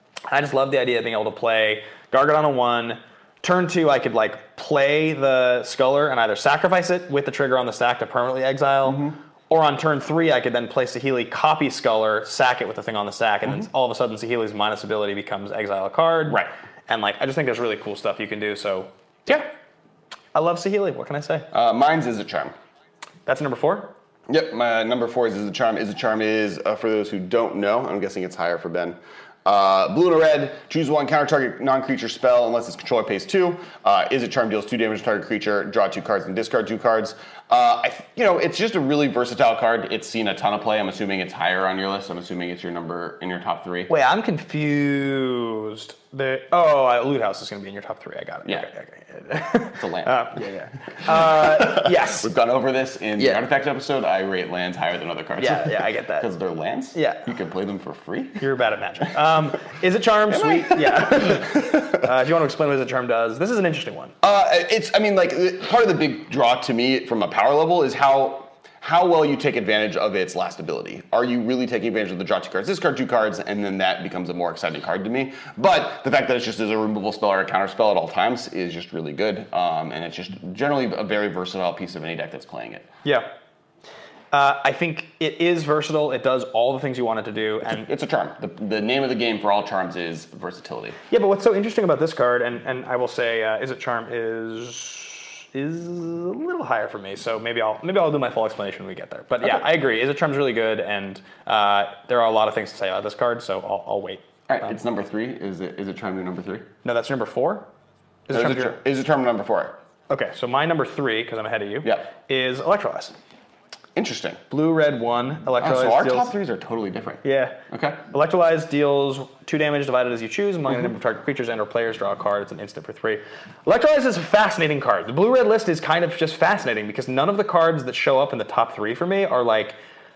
I just love the idea of being able to play Gargadon on one. Turn two, I could like play the Sculler and either sacrifice it with the trigger on the stack to permanently exile, Mm-hmm. or on turn three, I could then play Saheeli, copy Sculler, sack it with the thing on the stack, and then all of a sudden Saheeli's minus ability becomes exile a card. Mm-hmm. Right. And like, I just think there's really cool stuff you can do. So yeah, I love Saheeli. What can I say? Uh, mine's is a charm. That's number four. Yep, my number four is a charm. Is a charm is uh, for those who don't know. I'm guessing it's higher for Ben. Uh, blue and a red, choose one counter target non-creature spell unless its controller pays two. Uh, is a charm deals two damage to target creature, draw two cards and discard two cards. Uh, I, you know, it's just a really versatile card. It's seen a ton of play. I'm assuming it's higher on your list. I'm assuming it's your number in your top three. Wait, I'm confused. The oh, uh, Loot House is going to be in your top three. I got it. Yeah. Okay, okay. It's a land. Uh, yeah, yeah. Uh, yes. We've gone over this in Yeah. the artifact episode. I rate lands higher than other cards. Yeah, yeah, I get that. Because they're lands? Yeah. You can play them for free? You're bad at magic. Um, is it charm? Sweet. Yeah. uh, if you want to explain what is it charm does, this is an interesting one. Uh, it's, I mean, like, part of the big draw to me from a power level is how how well you take advantage of its last ability. Are you really taking advantage of the draw two cards, discard two cards, and then that becomes a more exciting card to me. But the fact that it's just as a removal spell or a counter spell at all times is just really good. Um, and it's just generally a very versatile piece of any deck that's playing it. Yeah. Uh, I think it is versatile. It does all the things you want it to do. And It's a charm. The, the name of the game for all charms is versatility. yeah, but what's so interesting about this card, and, and I will say, uh, is it charm is is a little higher for me. So maybe I'll maybe I'll do my full explanation when we get there. But yeah, Okay. I agree. Is it charm's really good, and uh, there are a lot of things to say about this card. So I'll, I'll wait. All right, it's number three. Is it is it charm your number three? No, that's number four. Is it Is charm it, your- char- is it charm number four? Okay, so my number three, because I'm ahead of you, Yeah. is Electrolyze. Interesting. Blue, red, one. Oh, Electrolyze so our deals. top threes are totally different. Yeah. Okay. Electrolyze deals two damage divided as you choose among Mm-hmm. a number of target creatures and or players. Draw a card. It's an instant for three. Electrolyze is a fascinating card. The blue-red list is kind of just fascinating because none of the cards that show up in the top three for me are like.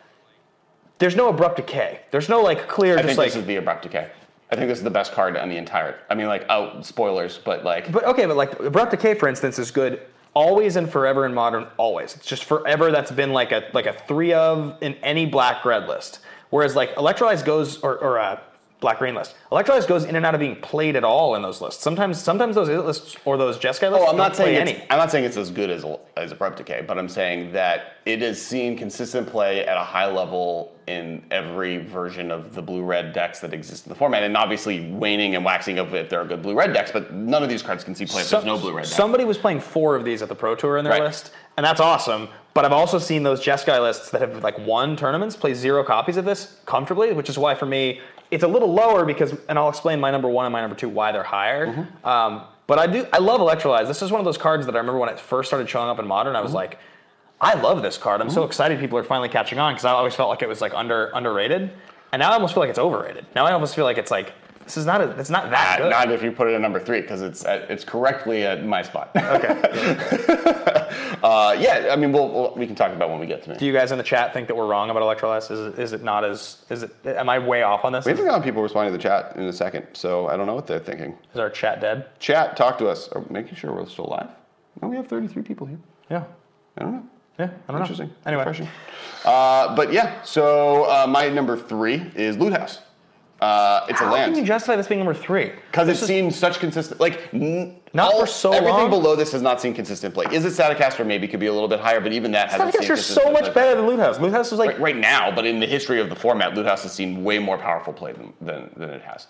There's no abrupt decay. There's no like clear I just think like. this is the abrupt decay. I think this is the best card on the entire. I mean, like, oh, spoilers, but like. But okay, but like abrupt decay, for instance, is good always and forever in Modern. Always, it's just forever. That's been like a like a three of in any black red list. Whereas like Electrolyze goes or or uh, black green list. Electrolyze goes in and out of being played at all in those lists. Sometimes sometimes those lists or those Jeskai lists. Oh, I'm not don't play saying any. it's, I'm not saying it's as good as as abrupt decay, but I'm saying that it is seen consistent play at a high level in every version of the blue-red decks that exist in the format, and obviously waning and waxing of if there are good blue-red decks. But none of these cards can see play if Some- there's no blue-red deck. Somebody was playing four of these at the Pro Tour in their Right. list, and that's awesome. But I've also seen those Jeskai lists that have like won tournaments play zero copies of this comfortably, which is why for me it's a little lower because, and I'll explain my number one and my number two why they're higher. Mm-hmm. Um, but I do, I love Electrolyze. This is one of those cards that I remember when it first started showing up in Modern. I was Mm-hmm. like, I love this card. I'm so excited people are finally catching on because I always felt like it was like under underrated, and now I almost feel like it's overrated. Now I almost feel like it's like this is not a, it's not that Uh, good. not if you put it at number three, because it's at, it's correctly at my spot. Okay. uh, yeah, I mean, we'll, we'll we can talk about when we get to me. Do you guys in the chat think that we're wrong about Electrolyze? Is it, is it not as, is it, am I way off on this? We haven't gotten people responding to the chat in a second, so I don't know what they're thinking. Is our chat dead? Chat, talk to us. Are we making sure we're still live? No, we have thirty-three people here. Yeah. I don't know. Yeah, I don't Interesting. know. Anyway. Refreshing. Uh, but yeah, so uh, my number three is Loot House. Uh, it's How a land. can you justify this being number three? Because it's is- seen such consistent, like n- Not all- for so everything long. below this has not seen consistent play. Is it Staticaster? Maybe could be a little bit higher, but even that hasn't seen Staticaster's so consistent much play. better than Loot House. Loot House is like Right, right now, but in the history of the format, Loot House has seen way more powerful play than than, than it has.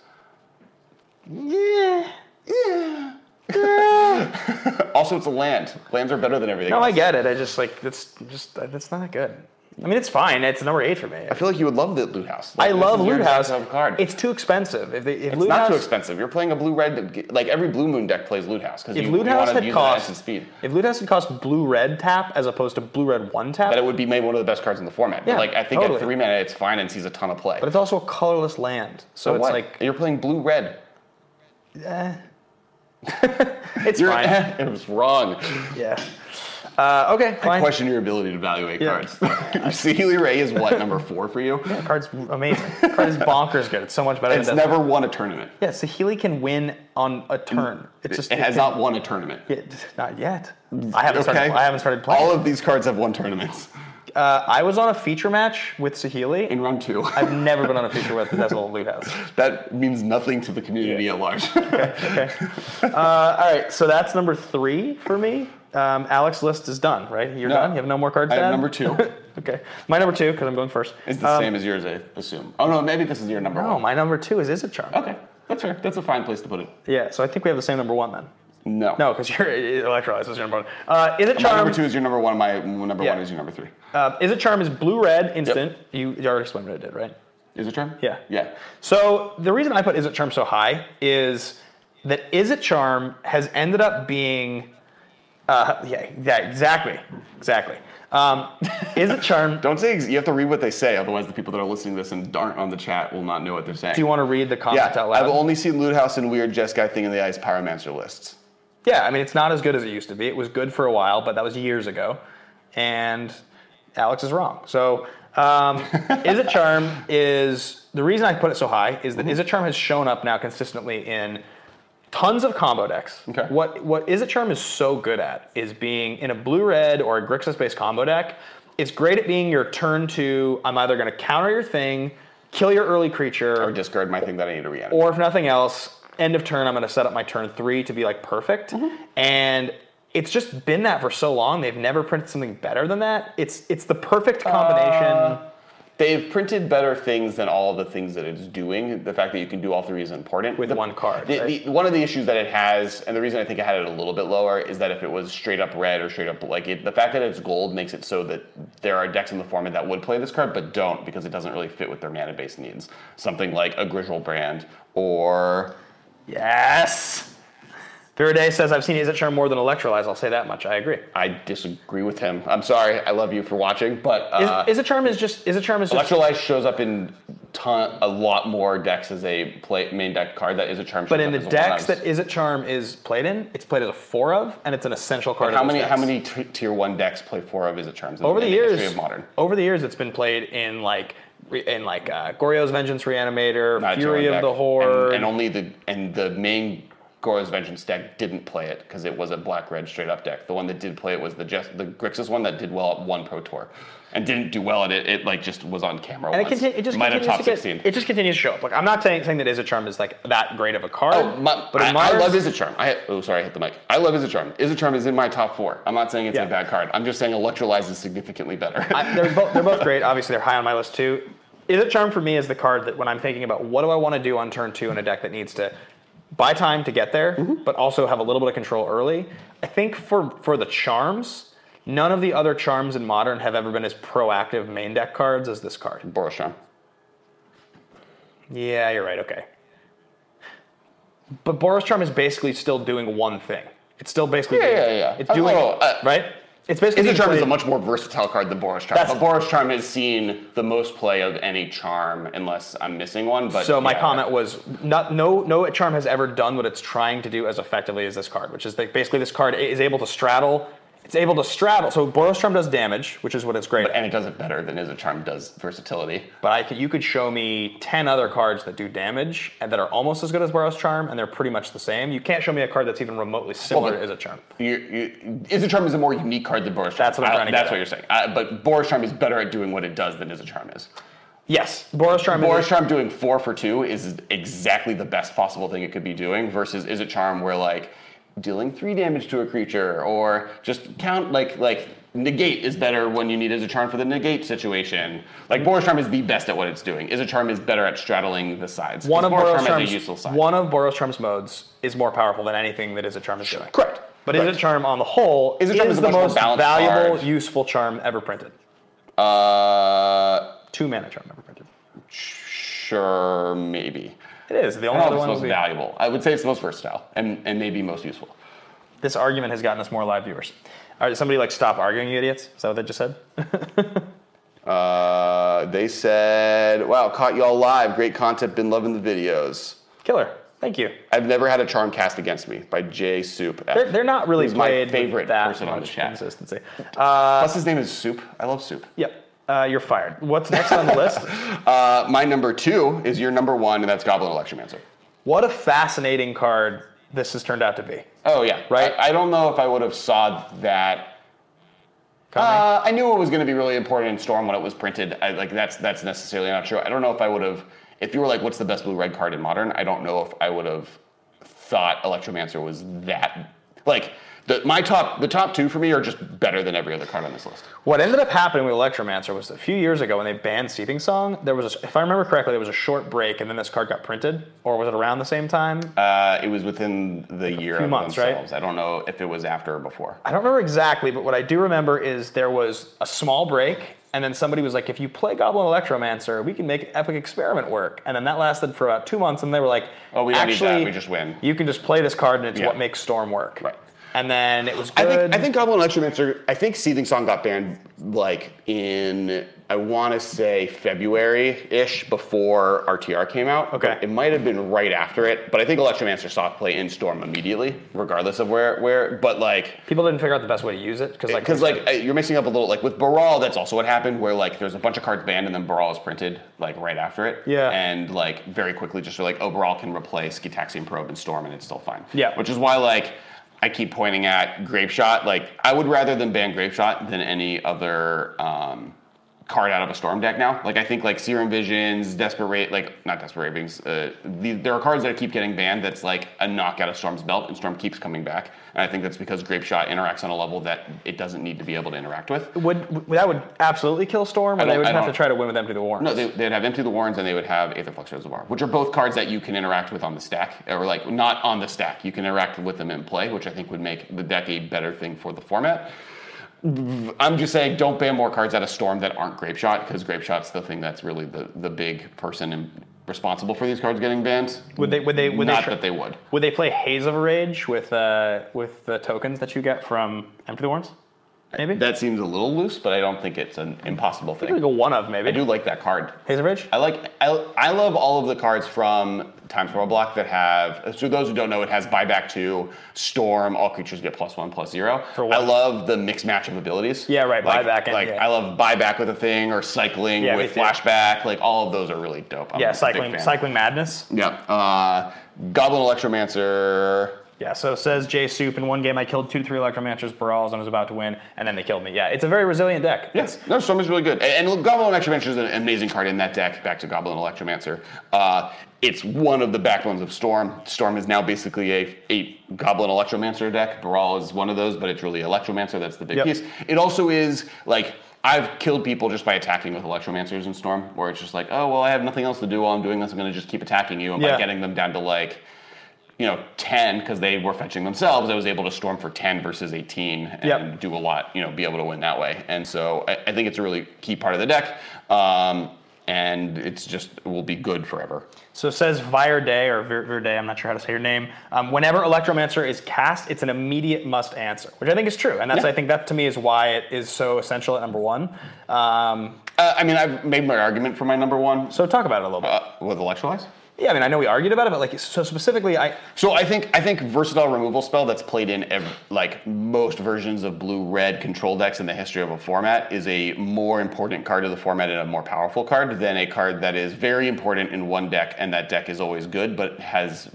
yeah. Yeah. Also, it's a land. Lands are better than everything No, else. I get it. I just like that's just that's not good. I mean, it's fine. It's number eight for me. I feel like you would love the Loot House. I Like, love this is your Loot House. type of card. It's too expensive. If, they, if It's Loot not House, too expensive. You're playing a blue red, like every blue moon deck plays Loot House because If you, Loot you House want to had use cost, the instant speed. if Loot House had cost blue red tap as opposed to blue red one tap, That it would be maybe one of the best cards in the format. Yeah, but like I think totally. at three mana, it's fine and sees a ton of play. but it's also a colorless land, so, So it's what? like You're playing blue red. eh. it's You're, fine. it was wrong. Yeah. Uh, okay, I fine. question your ability to evaluate Yeah. cards. Saheeli Ray is what, number four for you? The card's amazing. The card is bonkers good. It's so much better It's than Death never won a tournament. Yeah, Saheeli can win on a turn. It's just It has can- not won a tournament. Yeah, not yet. I haven't Okay. started. I haven't started playing. All of these cards have won tournaments. Uh, I was on a feature match with Saheeli. In round two. I've never been on a feature with the Desert Loot House. That means nothing to the community at large. Okay. Uh, all right, so that's number three for me. Um, Alex's list is done, right? You're No. done? You have no more cards I to have add? number two. Okay. My number two, because I'm going first. It's the Um, same as yours, I assume. Oh no, maybe this is your number No, one. my number two is Is It Charm. Okay, that's fair. That's a fine place to put it. Yeah, so I think we have the same number one then. No. No, because you're Electrolyze is your number one. Uh, Is It My Charm? number two is your number one. My number Yeah. one is your number three. Uh, Is It Charm is blue-red instant. You, you already explained what it did, right? Is it charm? Yeah. Yeah. So the reason I put Is It Charm so high is that Is It Charm has ended up being, uh, yeah, yeah, exactly, exactly. Um, Is It Charm? Don't say ex- you have to read what they say, otherwise the people that are listening to this and aren't on the chat will not know what they're saying. Do you want to read the comment yeah, out loud? I've only seen Loot House and Weird Jeskai Thing in the Ice Pyromancer lists. Yeah, I mean, it's not as good as it used to be. It was good for a while, but that was years ago. And Alex is wrong. So, um, Is It Charm is the reason I put it so high is that Mm-hmm. Is It Charm has shown up now consistently in tons of combo decks. Okay. What what Is It Charm is so good at is being in a blue red or a Grixis based combo deck. It's great at being your turn two. I'm either going to counter your thing, kill your early creature, Or discard my thing that I need to reanimate. or if nothing else, end of turn, I'm going to set up my turn three to be like perfect. Mm-hmm. And it's just been that for so long. They've never printed something better than that. It's it's the perfect combination. Uh, They've printed better things than all of the things that it's doing. The fact that you can do all three is important. With The- one card, The, right? the, one of the issues that it has, and the reason I think it had it a little bit lower, is that if it was straight up red or straight up like it, the fact that it's gold makes it so that there are decks in the format that would play this card but don't because it doesn't really fit with their mana base needs. Something like a Grizzle Brand or Yes. Viriday says, I've seen Is It Charm more than Electrolyze. I'll say that much. I agree. I disagree with him. I'm sorry. I love you for watching, but uh, Is, Is It Charm is just Is It Charm is just Electrolyze shows up in ton, a lot more decks as a play, main deck card. That is a charm. but shows in up the as a decks one-of. that Is It Charm is played in, it's played as a four of, and it's an essential card. how of those many decks. how many t- tier one decks play four of Is It Charms in, over the in years history of Modern? over the years it's been played in like re- in like uh, Goryo's Vengeance Reanimator, Not a tier Fury one of deck. the Horde. and, and only the and the main Gora's Vengeance deck didn't play it because it was a black red straight up deck. The one that did play it was the just the Grixis one that did well at one Pro Tour, and didn't do well at it. It like just was on camera. and it, once. conti- it just might have continues top to get, sixteen. it just continues to show up. Like I'm not saying, saying that Is It Charm is like that great of a card. Oh, my, but in I, I Modern- love Is It Charm. I, oh, sorry, I hit the mic. I love Is It Charm. Is It Charm is in my top four. I'm not saying it's Yeah. a bad card. I'm just saying Electrolyze is significantly better. I, they're, both, they're both great. Obviously, they're high on my list too. Is It Charm for me is the card that when I'm thinking about what do I want to do on turn two in a deck that needs to buy time to get there, Mm-hmm. but also have a little bit of control early. I think for for the charms, none of the other charms in Modern have ever been as proactive main deck cards as this card. Boros Charm. Yeah, you're right. Okay. But Boros Charm is basically still doing one thing. It's still basically Yeah, being- yeah, yeah. It's Oh, doing uh, right. It's basically Is It being Charm is a played- much more versatile card than Boros Charm. That's- But Boros Charm has seen the most play of any charm, unless I'm missing one. But So my yeah. comment was not no no charm has ever done what it's trying to do as effectively as this card, which is that basically this card is able to straddle. It's able to straddle. So Boros Charm does damage, which is what it's great at. and it does it better than Is It Charm does versatility. But I could, you could show me ten other cards that do damage and that are almost as good as Boros Charm, and they're pretty much the same. You can't show me a card that's even remotely similar Well, but- to Is It Charm. You, you, Is It Charm is a more unique card than Boros Charm. That's what I'm I- trying to That's get what at. you're saying. Uh, but Boros Charm is better at doing what it does than Is It Charm is. Yes, Boros Charm. Boros is Charm doing four for two is exactly the best possible thing it could be doing versus Is It Charm where like dealing three damage to a creature or just count like like negate is better when you need Is It Charm for the negate situation. Like Boros Charm is the best at what it's doing. Is It Charm is better at straddling the sides. one of Boros Boros Charm Charm's has a useful side. one of Boros Charm's modes is more powerful than anything that Is It Charm is doing. Correct. But Correct. Is It Charm on the whole Is It Charm is a the much more most balanced valuable, card. useful charm ever printed. Uh, Two mana charm ever printed. sure, maybe. It is the I only don't other know if one. it's most we- valuable. I would say it's the most versatile and, and maybe most useful. This argument has gotten us more live viewers. All right, somebody like stop arguing, you idiots. Is that what they just said? Uh, they said, wow, caught y'all live. Great content. Been loving the videos. Killer. Thank you. I've never had a charm cast against me by J Soup. F. They're, they're not really Who's my played favorite with that person on the much chat. consistency. Uh, Plus his name is Soup. I love Soup. yep. Uh, you're fired. What's next on the list? Uh, my number two is your number one, and that's Goblin Electromancer. What a fascinating card this has turned out to be. Oh, yeah. Right? I, I don't know if I would have saw that. Coming? Uh, I knew it was going to be really important in Storm when it was printed. I, like that's that's necessarily not true. I don't know if I would have. If you were like, what's the best blue-red card in Modern? I don't know if I would have thought Electromancer was that. Like, the, my top, the top two for me are just better than every other card on this list. What ended up happening with Electromancer was a few years ago when they banned Seething Song, there was, a, if I remember correctly, there was a short break and then this card got printed. Or was it around the same time? Uh, it was within the year few of months, right? themselves. I don't know if it was after or before. I don't remember exactly, but what I do remember is there was a small break, and then somebody was like, if you play Goblin Electromancer, we can make Epic Experiment work. And then that lasted for about two months, and they were like, Oh, we don't need actually, that, we just win. You can just play this card, and it's Yeah. what makes Storm work. Right. And then it was I good. think I think Goblin Electromancer. I think Seething Song got banned like in I want to say February-ish before R T R came out. Okay. It might have been right after it, but I think Electromancer saw play in Storm immediately, regardless of where where. But like people didn't figure out the best way to use it because like, because like uh, you're mixing up a little like with Baral. That's also what happened, where like there's a bunch of cards banned and then Baral is printed like right after it. Yeah. And like very quickly, just like oh, Baral can replace Gitaxian Probe and Storm, and it's still fine. Yeah. Which is why like. I keep pointing at Grape Shot. Like, I would rather than ban Grape Shot than any other um, card out of a Storm deck now. Like, I think, like, Serum Visions, Desperate, like, not Desperate Ravings, uh, the, there are cards that keep getting banned that's, like, a knockout of Storm's belt, and Storm keeps coming back. And I think that's because Grape Shot interacts on a level that it doesn't need to be able to interact with. Would, would that would absolutely kill Storm, or I they don't- would I have to don't- try to win with Empty the Warrens? No, they, they'd have Empty the Warrens and they would have Aetherflux Reservoir, which are both cards that you can interact with on the stack, or like not on the stack. You can interact with them in play, which I think would make the deck a better thing for the format. I'm just saying, don't ban more cards out of Storm that aren't Grape Shot, because Grape Shot's the thing that's really the, the big person in, responsible for these cards getting banned. Would they? Would they? Would Not they tr- that they would. Would they play Haze of Rage with uh, with the tokens that you get from Empty the Warrens? Maybe. That seems a little loose, but I don't think it's an impossible Could thing. go one of maybe. I do like that card. Haze of Rage. I like I, I love all of the cards from Times Squirrel Block that have, so those who don't know, it has buyback two, Storm, all creatures get plus one, plus zero. For what? I love the mix match of abilities. Yeah, right, Like, buyback and- like yeah. I love buyback with a thing or cycling Yeah, me with too. flashback. Like all of those are really dope. I'm a Yeah, big cycling fan. cycling madness. Yeah. Uh, Goblin Electromancer. Yeah, so it says J Soup, in one game I killed two to three Electromancers, Barals, and was about to win, and then they killed me. Yeah, it's a very resilient deck. Yes, no, Storm is really good. And, and Goblin Electromancer is an amazing card in that deck, back to Goblin Electromancer. Uh, it's one of the backbones of Storm. Storm is now basically a, a Goblin Electromancer deck. Baral is one of those, but it's really Electromancer. That's the big Yep. piece. It also is, like, I've killed people just by attacking with Electromancers in Storm, where it's just like, oh, well, I have nothing else to do while I'm doing this. I'm going to just keep attacking you. And Yeah. by getting them down to, like, you know, ten, because they were fetching themselves, I was able to Storm for ten versus eighteen and Yep. do a lot, you know, be able to win that way. And so I, I think it's a really key part of the deck. Um, and it's just, it will be good forever. So it says Virday, or Vir- Virday, I'm not sure how to say your name. Um, whenever Electromancer is cast, it's an immediate must answer, which I think is true. And that's, Yeah. I think that to me is why it is so essential at number one. Um, Uh, I mean, I've made my argument for my number one so talk about it a little bit. uh, with Electrolyze. Yeah, I mean, I know we argued about it, but like, so specifically, I So I think I think versatile removal spell that's played in ev like most versions of blue-red control decks in the history of a format is a more important card to the format and a more powerful card than a card that is very important in one deck and that deck is always good but has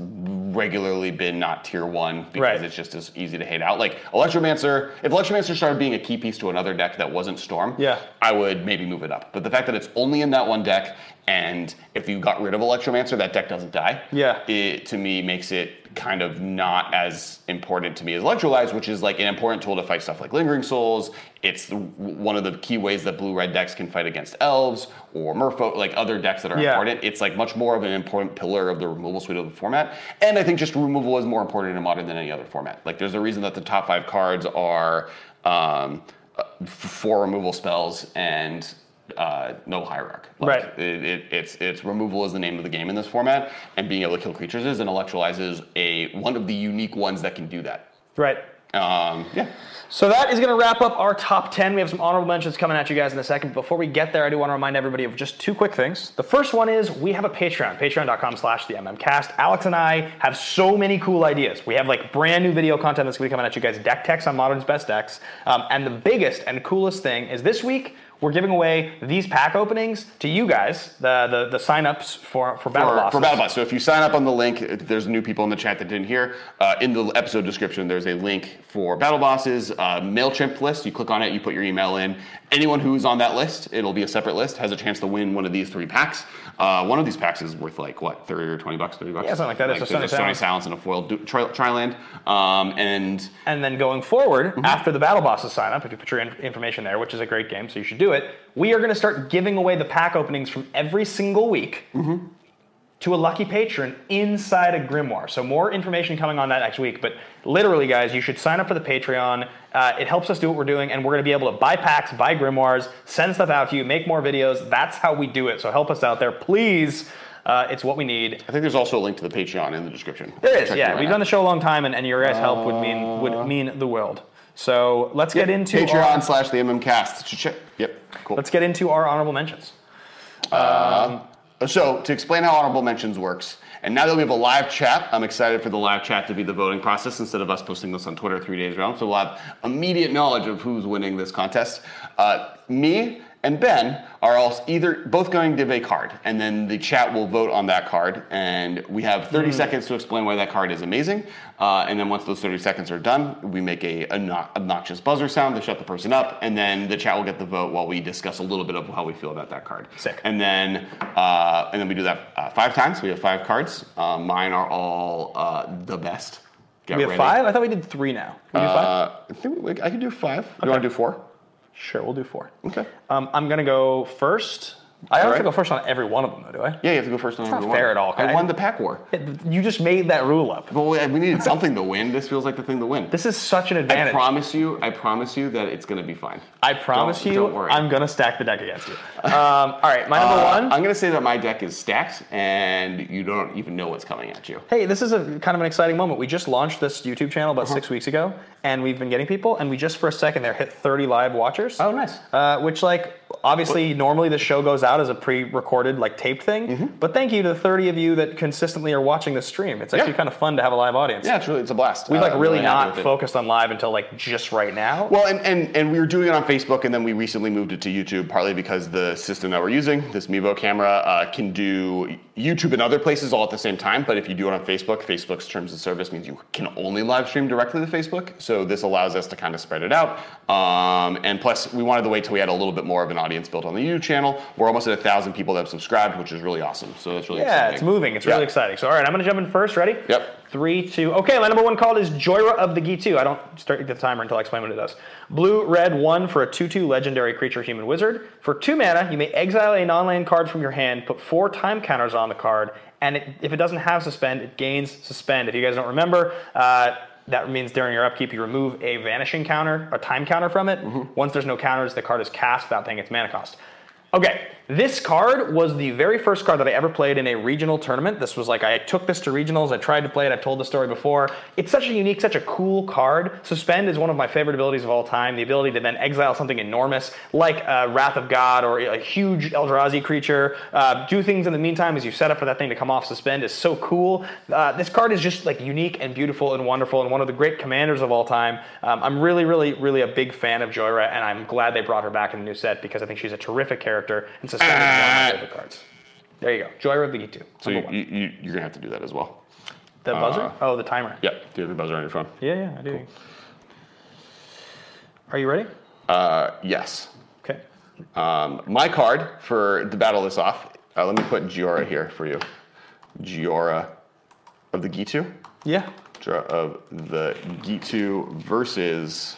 regularly been not tier one because Right. it's just as easy to hate out. Like Electromancer, if Electromancer started being a key piece to another deck that wasn't Storm, Yeah. I would maybe move it up. But the fact that it's only in that one deck, and if you got rid of Electromancer, that deck doesn't die. Yeah. It to me makes it kind of not as important to me as Electrolyze, which is like an important tool to fight stuff like Lingering Souls. It's the, one of the key ways that blue-red decks can fight against elves or Merfolk, like other decks that are Yeah. important. It's like much more of an important pillar of the removal suite of the format. And I think just removal is more important in Modern than any other format. Like there's a reason that the top five cards are um, four removal spells and uh, no hierarch. Like, Right. It, it, it's it's removal is the name of the game in this format, and being able to kill creatures is, and Electrolyze is a one of the unique ones that can do that. Right. Um, yeah. So that is going to wrap up our top ten. We have some honorable mentions coming at you guys in a second. Before we get there, I do want to remind everybody of just two quick things. The first one is we have a Patreon, patreon.com slash the MMCast. Alex and I have so many cool ideas. We have like brand new video content that's going to be coming at you guys, deck techs on Modern's Best Decks. Um, and the biggest and coolest thing is this week, we're giving away these pack openings to you guys, the the, the sign-ups for, for Battle For, Bosses. for Battle Boss. So if you sign up on the link, if there's new people in the chat that didn't hear, uh, in the episode description, there's a link for Battle Bosses, uh, MailChimp list. You click on it, you put your email in. Anyone who's on that list, it'll be a separate list, has a chance to win one of these three packs. Uh, one of these packs is worth like, what, thirty or twenty bucks, thirty bucks? Yeah, something like that. It's a Stony there's a Stony Silence. Silence and a foil du- tri- Triland. Um, and And then going forward, Mm-hmm. after the Battle Bosses sign up, if you put your in- information there, which is a great game, so you should do it, we are going to start giving away the pack openings from every single week Mm-hmm. to a lucky patron inside a Grimoire. So more information coming on that next week. But literally, guys, you should sign up for the Patreon. Uh, it helps us do what we're doing, and we're going to be able to buy packs, buy Grimoires, send stuff out to you, make more videos. That's how we do it. So help us out there, please. Uh, it's what we need. I think there's also a link to the Patreon in the description. There is, Check yeah. it right We've now. done the show a long time, and, and your guys' help would mean would mean the world. So let's get into Patreon our, slash the MMCast. Check. Yep, cool. let's get into our honorable mentions. So, to explain how honorable mentions works, and now that we have a live chat, I'm excited for the live chat to be the voting process instead of us posting this on Twitter three days around. So we'll have immediate knowledge of who's winning this contest. Uh, me and Ben are also either both going to give a card, and then the chat will vote on that card. And we have thirty seconds to explain why that card is amazing. Uh, and then once those thirty seconds are done, we make a, a no- obnoxious buzzer sound to shut the person up, and then the chat will get the vote while we discuss a little bit of how we feel about that card. Sick. And then uh, and then we do that uh, five times. We have five cards. Uh, mine are all uh, the best. Get We have ready. five? I thought we did three now. We do five? Uh, I think we, I can do five. Do you want to do four? Sure, we'll do four. Okay. Um, I'm going to go first. I don't have right. to go first on every one of them, though, do I? Yeah, you have to go first on not every fair one. at all, I okay? won the pack war. You just made that rule up. But we, we needed something to win. This feels like the thing to win. This is such an I advantage. promise you, I promise you that it's going to be fine. I promise Don't- you, don't worry. I'm going to stack the deck against you. Um, all right, my number Uh, one. I'm going to say that my deck is stacked, and you don't even know what's coming at you. Hey, this is a kind of an exciting moment. We just launched this YouTube channel about six weeks ago, and we've been getting people, and we just for a second there hit thirty live watchers. Oh, nice. Uh, which, like, obviously, normally the show goes out as a pre-recorded, like, taped thing. But thank you to the thirty of you that consistently are watching the stream. It's actually Yeah. kind of fun to have a live audience. Yeah, it's really it's a blast. We've like Uh, I'm really, happy not with it. focused on live until like just right now. Well, and, and, and we were doing it on Facebook, and then we recently moved it to YouTube, partly because the system that we're using, this Mevo camera, uh, can do YouTube and other places all at the same time. But if you do it on Facebook, Facebook's terms of service means you can only live stream directly to Facebook. So this allows us to kind of spread it out. Um, and plus, we wanted to wait till we had a little bit more of an audience built on the YouTube channel. We're almost at a thousand people that have subscribed, which is really awesome. So that's really yeah, exciting. it's moving. It's really Yeah. exciting. So all right, I'm gonna jump in first. Ready? Yep. Three, two. Okay, my number one card is Joyra of the Gitu. I don't start the timer until I explain what it does. Blue, red, one for a two two legendary creature, human wizard. For two mana, you may exile a non-land card from your hand, put four time counters on the card, and it, if it doesn't have suspend, it gains suspend. If you guys don't remember, uh, that means during your upkeep, you remove a vanishing counter, a time counter from it. Once there's no counters, the card is cast without paying its mana cost. Okay, this card was the very first card that I ever played in a regional tournament. This was like, I took this to regionals, I tried to play it, I've told the story before. It's such a unique, such a cool card. Suspend is one of my favorite abilities of all time. The ability to then exile something enormous, like uh, Wrath of God or a huge Eldrazi creature. Uh, do things in the meantime as you set up for that thing to come off suspend is so cool. Uh, this card is just like unique and beautiful and wonderful and one of the great commanders of all time. Um, I'm really, really, really a big fan of Joyra, and I'm glad they brought her back in the new set because I think she's a terrific character, and Suspend is one of my favorite cards. There you go. Joyra of the Gitu. So you, you, you, you're going to have to do that as well. The buzzer? Uh, oh, the timer. Yep. Do you have the buzzer on your phone? Yeah, yeah, I do. Cool. Are you ready? Uh, yes. Okay. Um, my card for to battle this off. Uh, let me put Giora here for you. Giora of the Gitu. Yeah. Giora of the Gitu versus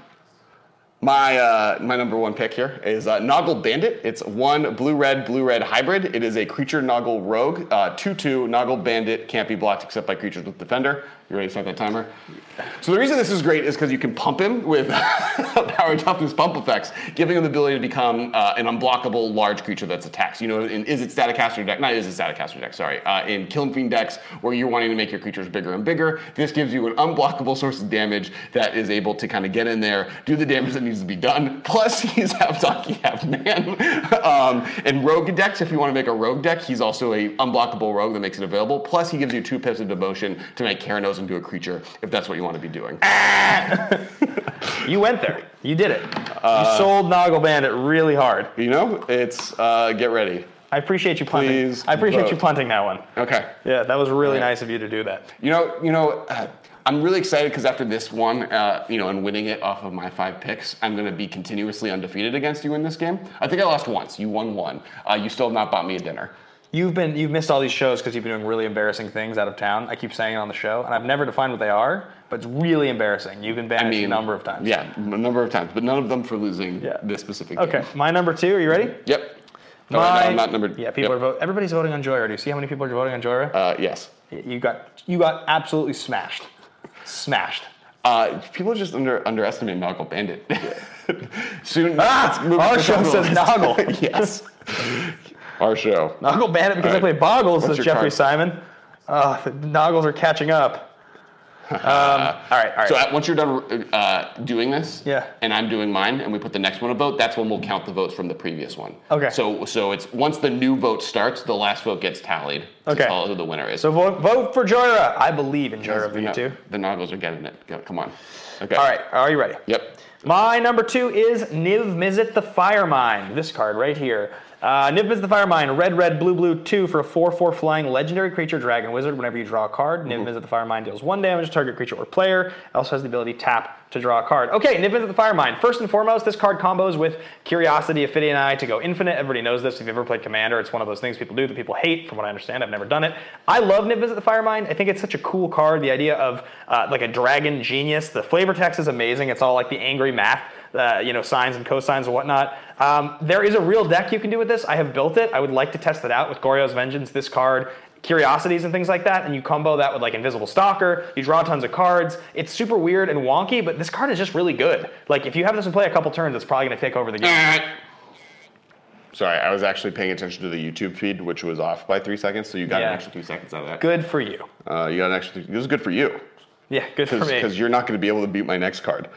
my uh, my number one pick here is uh, Noggle Bandit. It's one blue-red, blue-red hybrid. It is a creature Noggle rogue. two two, Noggle Bandit can't be blocked except by creatures with Defender. You ready to start that timer? So the reason this is great is because you can pump him with power toughness pump effects, giving him the ability to become uh, an unblockable large creature that's attacks. You know, in Is It Staticaster deck, not Is It Staticaster deck, sorry, uh, in Killing Fiend decks where you're wanting to make your creatures bigger and bigger, this gives you an unblockable source of damage that is able to kind of get in there, do the damage that needs to be done. Plus, he's half donkey, half man. um, and rogue decks, if you want to make a rogue deck, he's also a unblockable rogue that makes it available. Plus, he gives you two pips of devotion to make Keranos into a creature, if that's what you want to be doing. You went there. You did it. Uh, you sold Noggle Bandit really hard. You know, it's, uh, get ready. I appreciate you punting. Please I appreciate vote. you punting that one. Okay. Yeah, that was really Right. nice of you to do that. You know, you know, uh, I'm really excited because after this one, uh, you know, and winning it off of my five picks, I'm going to be continuously undefeated against you in this game. I think I lost once. You won one. Uh, you still have not bought me a dinner. You've been you've missed all these shows because you've been doing really embarrassing things out of town. I keep saying it on the show, and I've never defined what they are, but it's really embarrassing. You've been banished I mean, a number of times. Yeah, a number of times, but none of them for losing Yeah. this specific Okay, game. my number two. Are you ready? Yep. No, My, no, I'm not number. Yeah, people yep. are voting. Everybody's voting on Joyra. Do you see how many people are voting on Joyra? Uh, yes. You got you got absolutely smashed, smashed. Uh, people just under underestimate Noggle Bandit. Soon, Ah, let's move our to show the says list. Noggle. Yes. Our show. Noggle Bandit because All I play right. Boggles, What's says your Jeffrey card? Simon. Uh, the Noggles are catching up. Um, all right, all right. So uh, once you're done uh, doing this, Yeah. and I'm doing mine, and we put the next one a vote, that's when we'll count the votes from the previous one. Okay. So so it's once the new vote starts, the last vote gets tallied to Okay. tell who the winner is. So vote, vote for Joyra. I believe in Joyra the, V two. the Noggles are getting it. Go- Come on. Okay. All right, are you ready? Yep. My number two is Niv Mizzet the Firemind. This card right here. Uh, Niv Mizzet the Firemind, red, red, blue, blue, two for a four four flying legendary creature, dragon wizard. Whenever you draw a card, Niv Mizzet the Firemind deals one damage to target creature or player. It also has the ability tap to draw a card. Okay, Niv Mizzet the Firemind. First and foremost, this card combos with Curiosity, Ophidian to go infinite. Everybody knows this. If you've ever played Commander, it's one of those things people do that people hate. From what I understand, I've never done it. I love Niv Mizzet the Firemind. I think it's such a cool card. The idea of uh, like a dragon genius. The flavor text is amazing. It's all like the angry math. Uh, you know, sines and cosines and whatnot. Um, there is a real deck you can do with this. I have built it. I would like to test it out with Goryo's Vengeance, this card, Curiosities and things like that, and you combo that with like Invisible Stalker. You draw tons of cards. It's super weird and wonky, but this card is just really good. Like, if you have this in play a couple turns, it's probably going to take over the game. Sorry, I was actually paying attention to the YouTube feed, which was off by three seconds, so you got Yeah. an extra three seconds out of that. Good for you. Uh, you got an extra. This is good for you, Yeah, good for me. because you're not going to be able to beat my next card.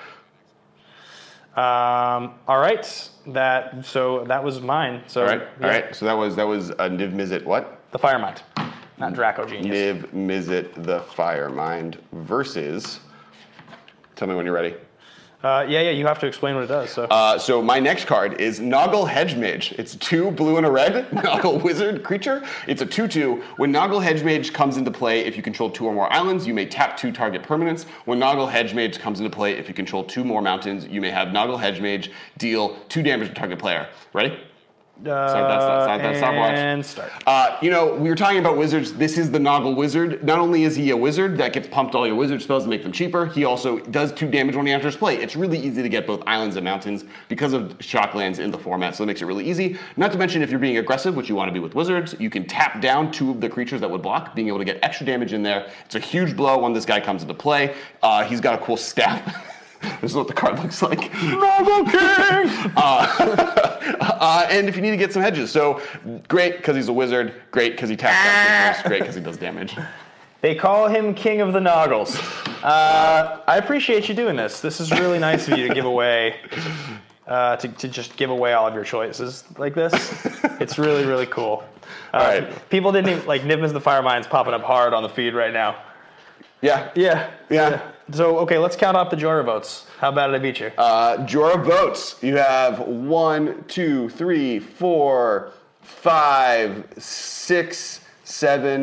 Um, all right, that so that was mine. So All right, yeah. all right. So that was that was uh, Niv Mizzet what? The Firemind, not Draco Genius. Niv Mizzet the Firemind versus. Tell me when you're ready. Uh, yeah, yeah. You have to explain what it does. So. Uh, so my next card is Noggle Hedgemage. It's two blue and a red Noggle Wizard creature. It's a two two. When Noggle Hedgemage comes into play, if you control two or more islands, you may tap two target permanents. When Noggle Hedgemage comes into play, if you control two more mountains, you may have Noggle Hedgemage deal two damage to target player. Ready? Uh, Start that, start that stopwatch. and start. Uh, you know, we were talking about wizards. This is the Noggle Wizard. Not only is he a wizard that gets pumped all your wizard spells to make them cheaper, he also does two damage when he enters play. It's really easy to get both islands and mountains because of shocklands in the format, so it makes it really easy. Not to mention, if you're being aggressive, which you want to be with wizards, you can tap down two of the creatures that would block, being able to get extra damage in there. It's a huge blow when this guy comes into play. Uh, he's got a cool staff. This is what the card looks like. Noggle King! uh, uh, and if you need to get some hedges, so great because he's a wizard, great because he taps down creatures, great because he does damage. They call him King of the Noggles. Uh, I appreciate you doing this. This is really nice of you to give away, uh, to, to just give away all of your choices like this. It's really, really cool. Uh, All right. People didn't even, like, Niv Mizzet the Firemind's popping up hard on the feed right now. Yeah. Yeah. Yeah. So, okay, let's count off the Joyra votes. How bad did I beat you? Uh, Jorah votes. You have one, two, three, four, five, six, seven,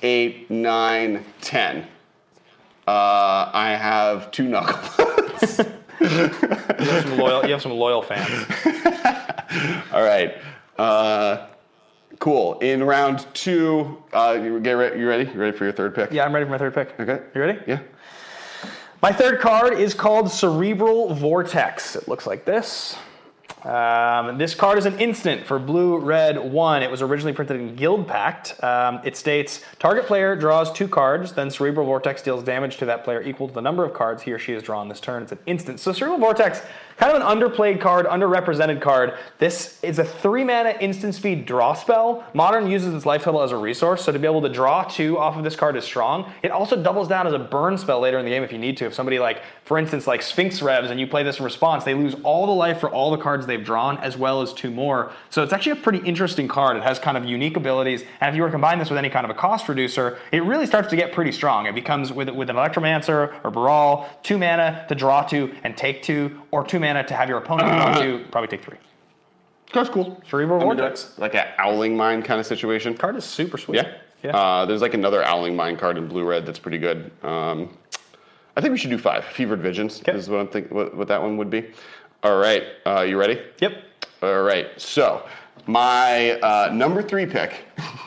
eight, nine, ten. Uh, I have two knuckles. You have some loyal, you have some loyal fans. All right. Uh, cool. In round two, uh, you get re- you ready? You ready for your third pick? Yeah, I'm ready for my third pick. Okay. You ready? Yeah. My third card is called Cerebral Vortex. It looks like this. Um, this card is an instant for Blue Red one. It was originally printed in Guild Pact. Um, it states, target player draws two cards, then Cerebral Vortex deals damage to that player equal to the number of cards he or she has drawn this turn. It's an instant. So Cerebral Vortex, kind of an underplayed card, underrepresented card. This is a three mana instant speed draw spell. Modern uses its life total as a resource, so to be able to draw two off of this card is strong. It also doubles down as a burn spell later in the game if you need to. If somebody like, for instance, like Sphinx Revs and you play this in response, they lose all the life for all the cards they've drawn as well as two more. So it's actually a pretty interesting card. It has kind of unique abilities, and if you were to combine this with any kind of a cost reducer, it really starts to get pretty strong. It becomes with, with an Electromancer or Baral, two mana to draw two and take two, or two mana to have your opponent draw two, probably take three. That's cool. Cerebral I mean, Vortex. that's like an Owling Mine kind of situation. Card is super sweet. Yeah. Yeah. Uh, there's like another Owling Mine card in blue red that's pretty good. Um, I think we should do five. Fevered Visions Okay. is what I'm thinking. What, what that one would be. All right. Uh, you ready? Yep. All right. So my uh, number three pick.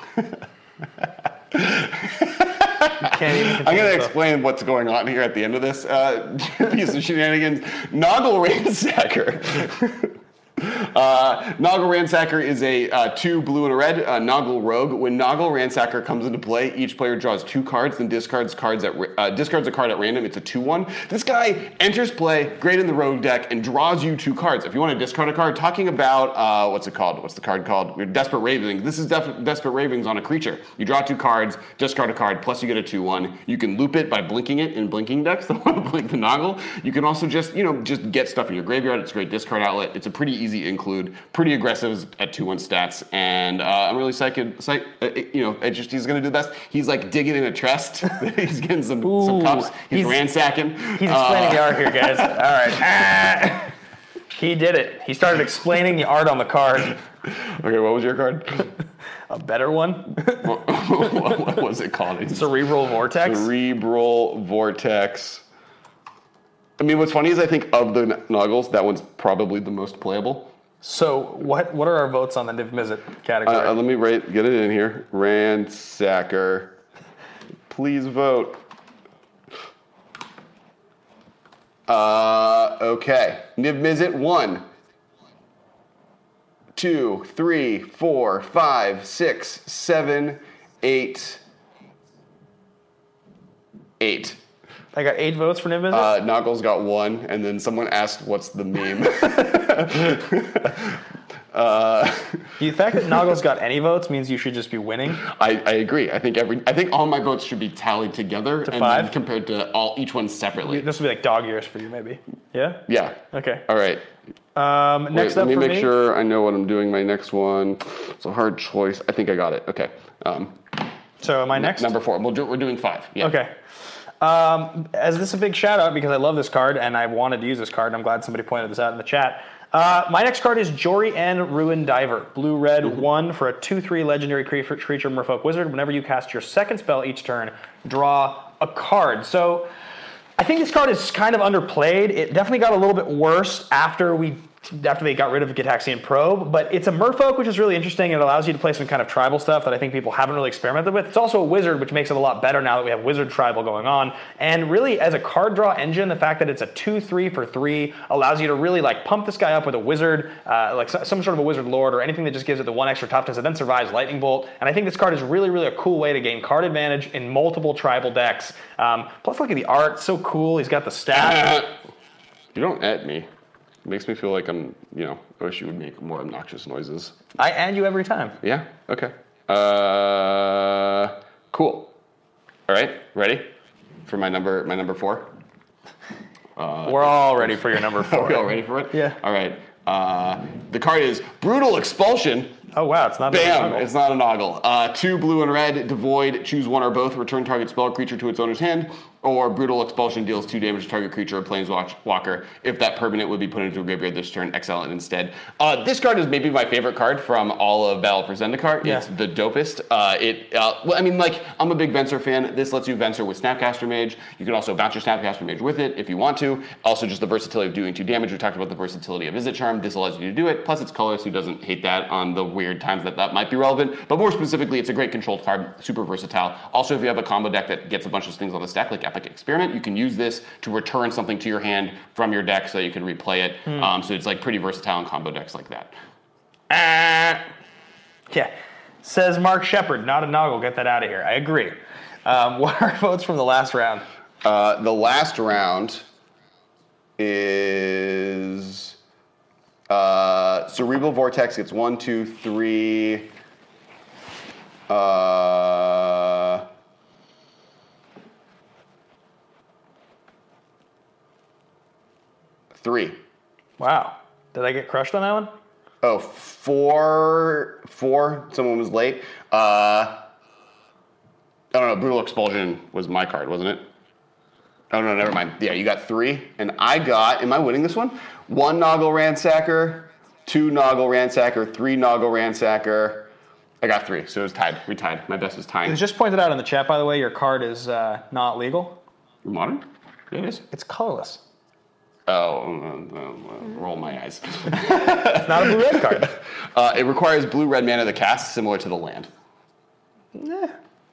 Can't even I'm going to explain what's going on here at the end of this uh, piece of shenanigans. Noggle Ransacker. Uh, Noggle Ransacker is a uh, two blue and a red uh, Noggle Rogue. When Noggle Ransacker comes into play, each player draws two cards, then discards cards at uh, discards a card at random. It's a two one. This guy enters play, great in the Rogue deck, and draws you two cards. If you want to discard a card, talking about uh, what's it called? What's the card called? Desperate Ravings. This is def- Desperate Ravings on a creature. You draw two cards, discard a card, plus you get a two one. You can loop it by blinking it in blinking decks. The one to blink the Noggle. You can also just you know just get stuff in your graveyard. It's a great discard outlet. It's a pretty easy include, pretty aggressive at two one stats, and uh, I'm really psyched, psyched uh, you know, it just he's gonna do the best. He's like digging in a chest. He's getting some, some cups. He's, he's ransacking. He's uh, explaining the art here, guys. All right. Ah, he did it. He started explaining the art on the card. Okay, what was your card? A better one? what, what was it called? Cerebral Vortex? Cerebral Vortex. I mean, what's funny is I think of the Noggles, that one's probably the most playable. So what what are our votes on the Niv Mizzet category? Uh, let me write, get it in here. Ransacker. Please vote. Uh, okay. Niv Mizzet, one, two, three, four, five, six, seven, eight, eight. I got eight votes for Niv Mizzet? Uh, Noggles got one, and then someone asked, what's the meme? uh, the fact that Noggles got any votes means you should just be winning. I, I agree. I think every. I think all my votes should be tallied together To and five? then compared to all each one separately. This will be like dog years for you, maybe. Yeah? Yeah. Okay. All right. Um, next Wait, up let me for make me. sure I know what I'm doing. My next one. It's a hard choice. I think I got it. Okay. Um, So am I next? number four. We'll do, we're doing five. Yeah. Okay. Um, as this is a big shout out because I love this card and I wanted to use this card, and I'm glad somebody pointed this out in the chat. Uh, my next card is Jory N. Ruin Diver. Blue red Mm-hmm. one for a two three legendary creature, creature Merfolk Wizard. Whenever you cast your second spell each turn, draw a card. So I think this card is kind of underplayed. It definitely got a little bit worse after we after they got rid of Gitaxian Probe, but it's a Merfolk, which is really interesting. It allows you to play some kind of tribal stuff that I think people haven't really experimented with. It's also a wizard, which makes it a lot better now that we have wizard tribal going on. And really, as a card draw engine, the fact that it's a two three for three allows you to really like pump this guy up with a wizard, uh, like some sort of a wizard lord or anything that just gives it the one extra toughness and then survives Lightning Bolt. And I think this card is really, really a cool way to gain card advantage in multiple tribal decks. Um, plus, look at the art, so cool. He's got the stats. You don't at me. It makes me feel like I'm, you know, I wish you would make more obnoxious noises. I add you every time. Yeah? Okay. Uh, cool. All right, ready for my number my number four? Uh, We're all ready for your number Are four. we all ready for it? Yeah. All right. Uh, the card is Brutal Expulsion. Oh, wow. It's not Bam! a It's not a Noggle. Uh, two blue and red, devoid, choose one or both, return target spell creature to its owner's hand, or brutal expulsion deals two damage to target creature or planeswalker. If that permanent would be put into a graveyard this turn, exile it instead. Uh, this card is maybe my favorite card from all of Battle for Zendikar. Yeah. It's the dopest. Uh, it, uh, well, I mean, like, I'm a big Venser fan. This lets you Venser with Snapcaster Mage. You can also bounce your Snapcaster Mage with it if you want to. Also, just the versatility of doing two damage. We talked about the versatility of Izzet Charm. This allows you to do it. Plus, it's colorless. Who doesn't hate that on the weird times that that might be relevant? But more specifically, it's a great controlled card. Super versatile. Also, if you have a combo deck that gets a bunch of things on the stack, like Epic Experiment, you can use this to return something to your hand from your deck so you can replay it. Hmm. Um, so it's like pretty versatile in combo decks like that. Uh, yeah. Says Mark Shepard, not a Noggle. Get that out of here. I agree. Um, what are votes from the last round? Uh, the last round is uh, Cerebral Vortex gets one, two, three. Uh, three. Wow. Did I get crushed on that one? Oh, four. Four. Someone was late. Uh, I don't know. Brutal Expulsion was my card, wasn't it? Oh, no, never mind. Yeah, you got three. And I got, am I winning this one? One Noggle Ransacker, two Noggle Ransacker, three Noggle Ransacker. I got three, so it was tied. We tied. My best was tying. It was just pointed out in the chat, by the way, your card is uh, not legal. Modern? Yeah, it is. It's colorless. Oh, uh, uh, roll my eyes. It's not a blue-red card. Uh, it requires blue-red mana to cast, similar to the land. Yeah.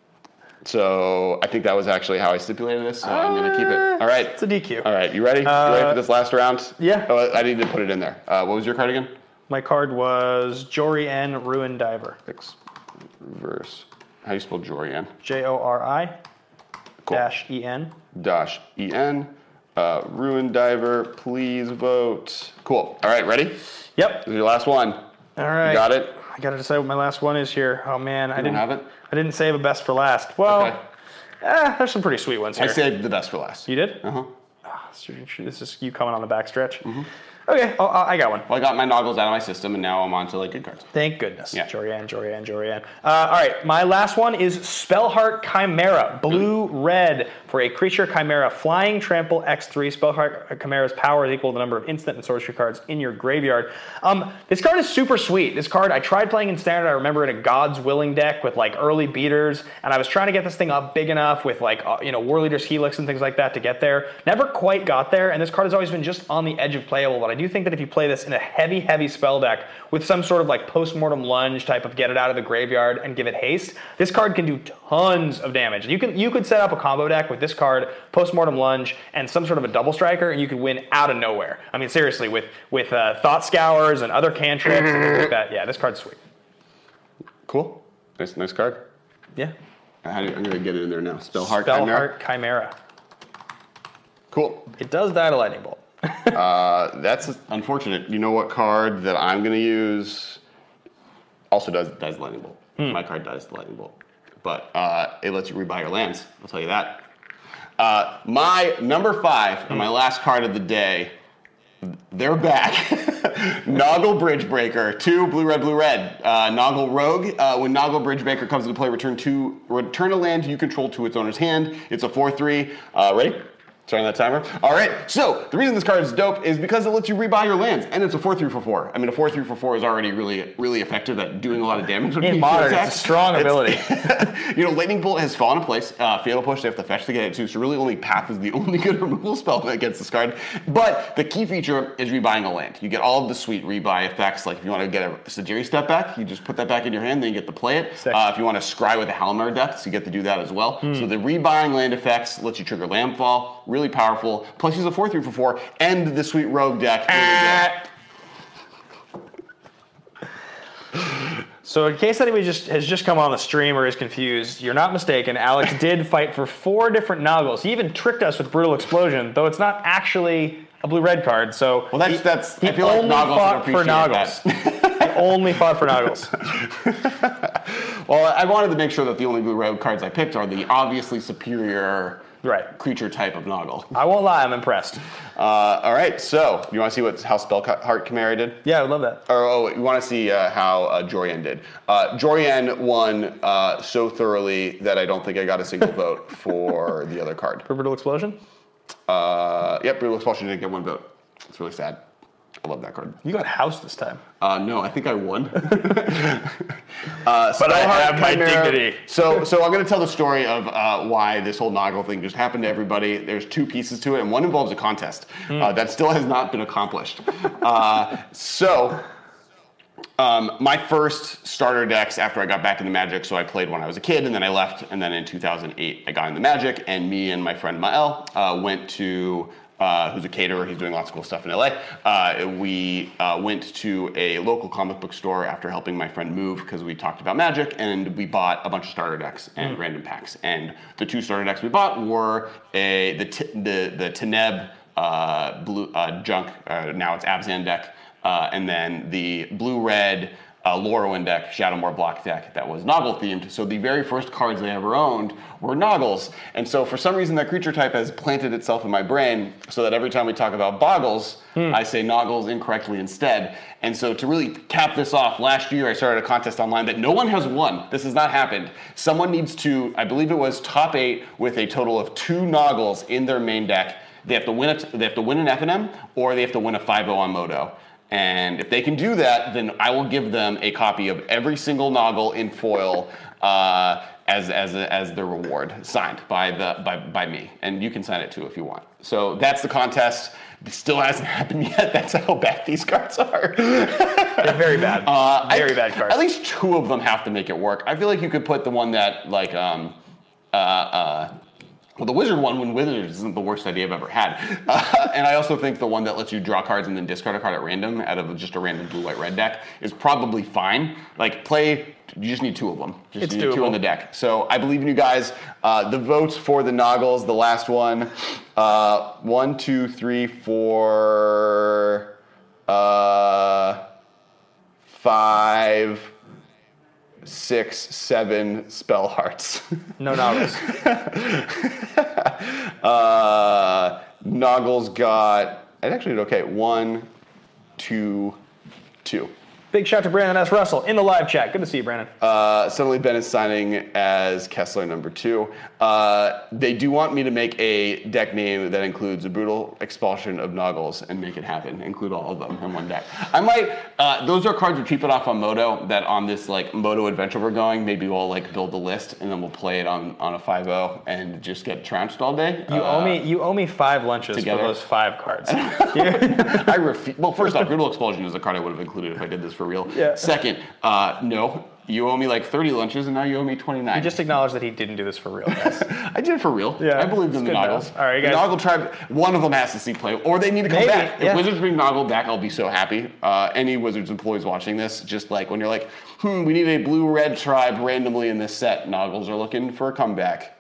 So I think that was actually how I stipulated this, so uh, I'm going to keep it. All right. It's a D Q. All right, you ready? Uh, you ready for this last round? Yeah. Oh, I need to put it in there. Uh, what was your card again? My card was Jori-En Ruin Diver. X reverse. How do you spell Jori-En? J O R I Cool. dash E N. Dash E N. Uh, Ruin Diver, please vote. Cool. All right, ready? Yep. This is your last one. All right. You got it? I got to decide what my last one is here. Oh, man. I You didn't don't have it? I didn't save a best for last. Well, Okay. eh, there's some pretty sweet ones here. I saved the best for last. You did? Uh-huh. Ah, so this is you coming on the back stretch. Mm-hmm. Okay, oh, I got one. Well, I got my Noggles out of my system, and now I'm on to like good cards. Thank goodness. Yeah. Jori-En, Jori-En, Jori-En. Uh, all right, my last one is Spellheart Chimera, blue red for a creature chimera, flying, trample, X three. Spellheart Chimera's power is equal to the number of instant and sorcery cards in your graveyard. Um, this card is super sweet. This card, I tried playing in standard. I remember in a God's Willing deck with like early beaters, and I was trying to get this thing up big enough with like uh, you know War Leader's Helix and things like that to get there. Never quite got there, and this card has always been just on the edge of playable. But I do think that if you play this in a heavy, heavy spell deck with some sort of like post-mortem lunge type of get it out of the graveyard and give it haste, this card can do tons of damage. You can you could set up a combo deck with this card, post-mortem lunge, and some sort of a double striker, and you could win out of nowhere. I mean, seriously, with with uh, Thought Scours and other cantrips and things like that. Yeah, this card's sweet. Cool. Nice, nice card. Yeah. How do you, I'm gonna get it in there now. Spellheart Chimera. Spellheart Chimera. Cool. It does die to lightning bolt. uh, that's unfortunate. You know what card that I'm gonna use also does does lightning bolt. Hmm. My card does lightning bolt, but uh, it lets you rebuy your lands. I'll tell you that. Uh, my number five and my last card of the day. They're back. Noggle Bridgebreaker, two blue red blue red. Uh, Noggle Rogue. Uh, when Noggle Bridgebreaker comes into play, return two return a land you control to its owner's hand. It's a four three. Uh, ready? Starting that timer. All right. So the reason this card is dope is because it lets you rebuy your lands, and it's a four three for four. I mean, a four three for four is already really, really effective at doing a lot of damage. In modern, it's a strong ability. You know, Lightning Bolt has fallen in place. Uh, Fatal Push, they have to fetch to get it too. So really, only Path is the only good removal spell against this card. But the key feature is rebuying a land. You get all of the sweet rebuy effects. Like if you want to get a Sajiri Step back, you just put that back in your hand, then you get to play it. Uh, if you want to scry with a Halimar Depths, you get to do that as well. Hmm. So the rebuying land effects lets you trigger Landfall. Really powerful. Plus he's a four three for four, and the sweet Rogue deck. So in case anybody just has just come on the stream or is confused, you're not mistaken. Alex did fight for four different Noggles. He even tricked us with Brutal Explosion, though it's not actually a blue-red card. So well, that's he, that's. He I feel only like Noggles fought for Noggles. He only fought for Noggles. Well, I wanted to make sure that the only blue-red cards I picked are the obviously superior Right. creature type of Noggle. I won't lie, I'm impressed. Uh, all right, so you want to see what how Spellheart Chimera did? Yeah, I would love that. Or oh, you want to see uh, how uh, Jorian did? Uh, Jorian won uh, so thoroughly that I don't think I got a single vote for the other card. For Brutal Explosion? Uh, yep, Brutal Expulsion didn't get one vote. It's really sad. I love that card. You got house this time. Uh, no, I think I won. uh, But I Spellheart have my Chimera- dignity. So, so I'm going to tell the story of uh, why this whole Noggle thing just happened to everybody. There's two pieces to it, and one involves a contest Mm. uh, that still has not been accomplished. uh, so, um, my first starter decks after I got back into Magic, so I played when I was a kid, and then I left, and then in two thousand eight I got into Magic, and me and my friend Mael uh, went to Uh, who's a caterer, he's doing lots of cool stuff in L A. Uh, we uh, went to a local comic book store after helping my friend move because we talked about Magic, and we bought a bunch of starter decks and random packs. And the two starter decks we bought were a the t- the the Teneb uh, blue uh, junk, uh, now it's Abzan deck, uh, and then the blue-red uh, Lorwyn deck, Shadowmoor block deck that was Noggle themed. So the very first cards they ever owned were Noggles. And so for some reason that creature type has planted itself in my brain so that every time we talk about Boggles, hmm. I say Noggles incorrectly instead. And so to really cap this off, last year I started a contest online that no one has won. This has not happened. Someone needs to, I believe it was top eight with a total of two Noggles in their main deck. They have to win it. They have to win an F N M or they have to win a five oh on Moto. And if they can do that, then I will give them a copy of every single Noggle in foil uh, as as a, as their reward, signed by the by by me. And you can sign it too if you want. So that's the contest. It still hasn't happened yet. That's how bad these cards are. They're very bad. Uh, very I, bad cards. At least two of them have to make it work. I feel like you could put the one that like um uh uh. Well, the Wizard one, when Wizards isn't the worst idea I've ever had. Uh, and I also think the one that lets you draw cards and then discard a card at random out of just a random blue, white, red deck is probably fine. Like, play, you just need two of them. Just It's need doable. two on the deck. So I believe in you guys. Uh, the votes for the Noggles, the last one, uh, one, two, three, four, uh, five, six, seven spell hearts. No Noggles. uh, Noggles got, I actually did okay. One, two, two. Big shout to Brandon S. Russell in the live chat. Good to see you, Brandon. Uh, suddenly Ben is signing as Kessler number two. Uh, they do want me to make a deck name that includes a brutal expulsion of Noggles and make it happen. Include all of them in one deck. I might, uh, those are cards we're keeping off on Moto that on this like Moto adventure we're going, maybe we'll like build a list and then we'll play it on, on a five oh and just get trounced all day. You uh, owe me you owe me five lunches together. for those five cards. I refuse. Well, first off, brutal expulsion is a card I would have included if I did this for real. Yeah. Second, uh, no, you owe me like thirty lunches and now you owe me twenty-nine. You just acknowledged that he didn't do this for real, guys. I did it for real. Yeah, I believed in it's the good Noggles. enough. All right, you the guys- Noggle tribe, one of them has to see play, or they need to come Maybe, back. yeah. If Wizards bring Noggle back, I'll be so happy. Uh, any Wizards employees watching this, just like when you're like, hmm, we need a blue-red tribe randomly in this set, Noggles are looking for a comeback.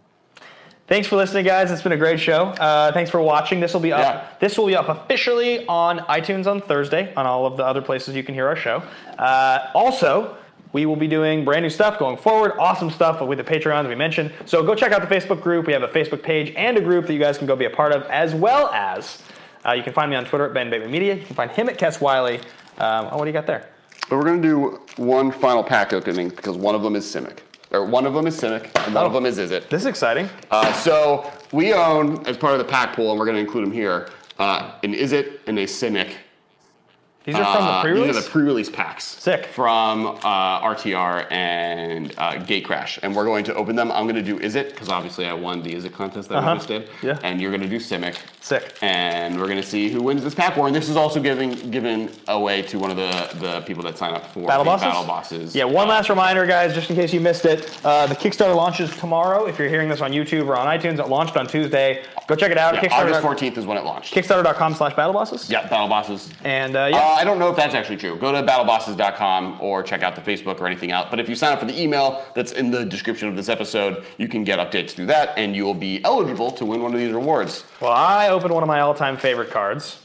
Thanks for listening, guys. It's been a great show. Uh, thanks for watching. This will be up. Yeah. This will be up officially on iTunes on Thursday, on all of the other places you can hear our show. Uh, also, we will be doing brand new stuff going forward. Awesome stuff with the Patreon that we mentioned. So go check out the Facebook group. We have a Facebook page and a group that you guys can go be a part of, as well as uh, you can find me on Twitter at Ben Baby Media. You can find him at Kess Wiley. Um, oh, what do you got there? But we're going to do one final pack opening because one of them is Simic. Or one of them is Simic, and one Oh. of them is Izzet. This is exciting. Uh, so we own, as part of the pack pool, and we're going to include them here, uh, an Izzet and a Simic. These are from the Uh, pre-release? These are the pre-release packs. Sick. From uh, R T R and uh, Gatecrash. And we're going to open them. I'm going to do Izzet, because obviously I won the Izzet contest that Uh-huh. we just did. Yeah. And you're going to do Simic. Sick. And we're going to see who wins this pack war. And this is also giving given away to one of the, the people that sign up for Battle the Bosses? Battle Bosses. Yeah, one last reminder, guys, just in case you missed it. Uh, the Kickstarter launches tomorrow. If you're hearing this on YouTube or on iTunes, it launched on Tuesday. Go check it out. Yeah, Kickstarter. August fourteenth is when it launched. Kickstarter.com slash battle bosses. Yeah, Battle Bosses. And uh, yeah. Uh, I don't know if that's actually true. Go to battle bosses dot com or check out the Facebook or anything else. But if you sign up for the email that's in the description of this episode, you can get updates through that, and you will be eligible to win one of these rewards. Well, I opened one of my all-time favorite cards.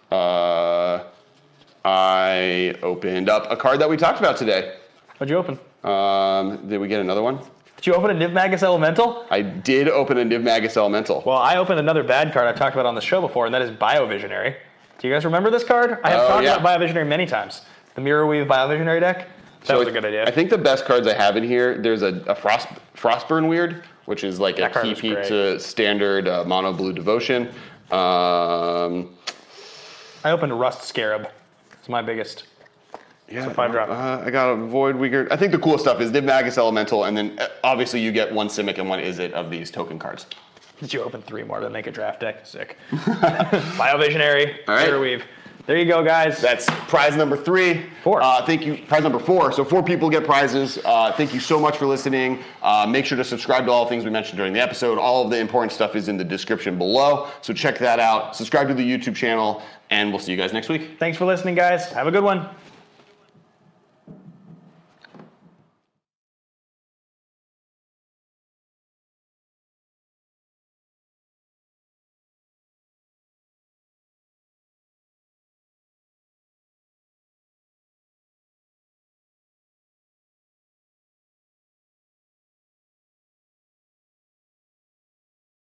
Uh, I opened up a card that we talked about today. What'd you open? Um, did we get another one? Did you open a Niv Magus Elemental? I did open a Niv Magus Elemental. Well, I opened another bad card I've talked about on the show before, and that is Biovisionary. Do you guys remember this card? I have Oh, talked yeah. about Biovisionary many times. The Mirrorweave Biovisionary deck. That So was I- a good idea. I think the best cards I have in here, there's a, a Frost Frostburn Weird, which is like That a card T was P great. to standard uh, mono blue devotion. Um, I opened Rust Scarab. It's my biggest. yeah, So five drop. Uh, I got a Void Weird. I think the coolest stuff is Niv Magus Elemental, and then uh, obviously you get one Simic and one Izzet of these token cards. Did you open three more to make a draft deck? Sick. Biovisionary, All right. Mirrorweave. There you go, guys. That's prize number three. Four. Uh, thank you. Prize number four. So four people get prizes. Uh, thank you so much for listening. Uh, make sure to subscribe to all the things we mentioned during the episode. All of the important stuff is in the description below. So check that out. Subscribe to the YouTube channel, and we'll see you guys next week. Thanks for listening, guys. Have a good one.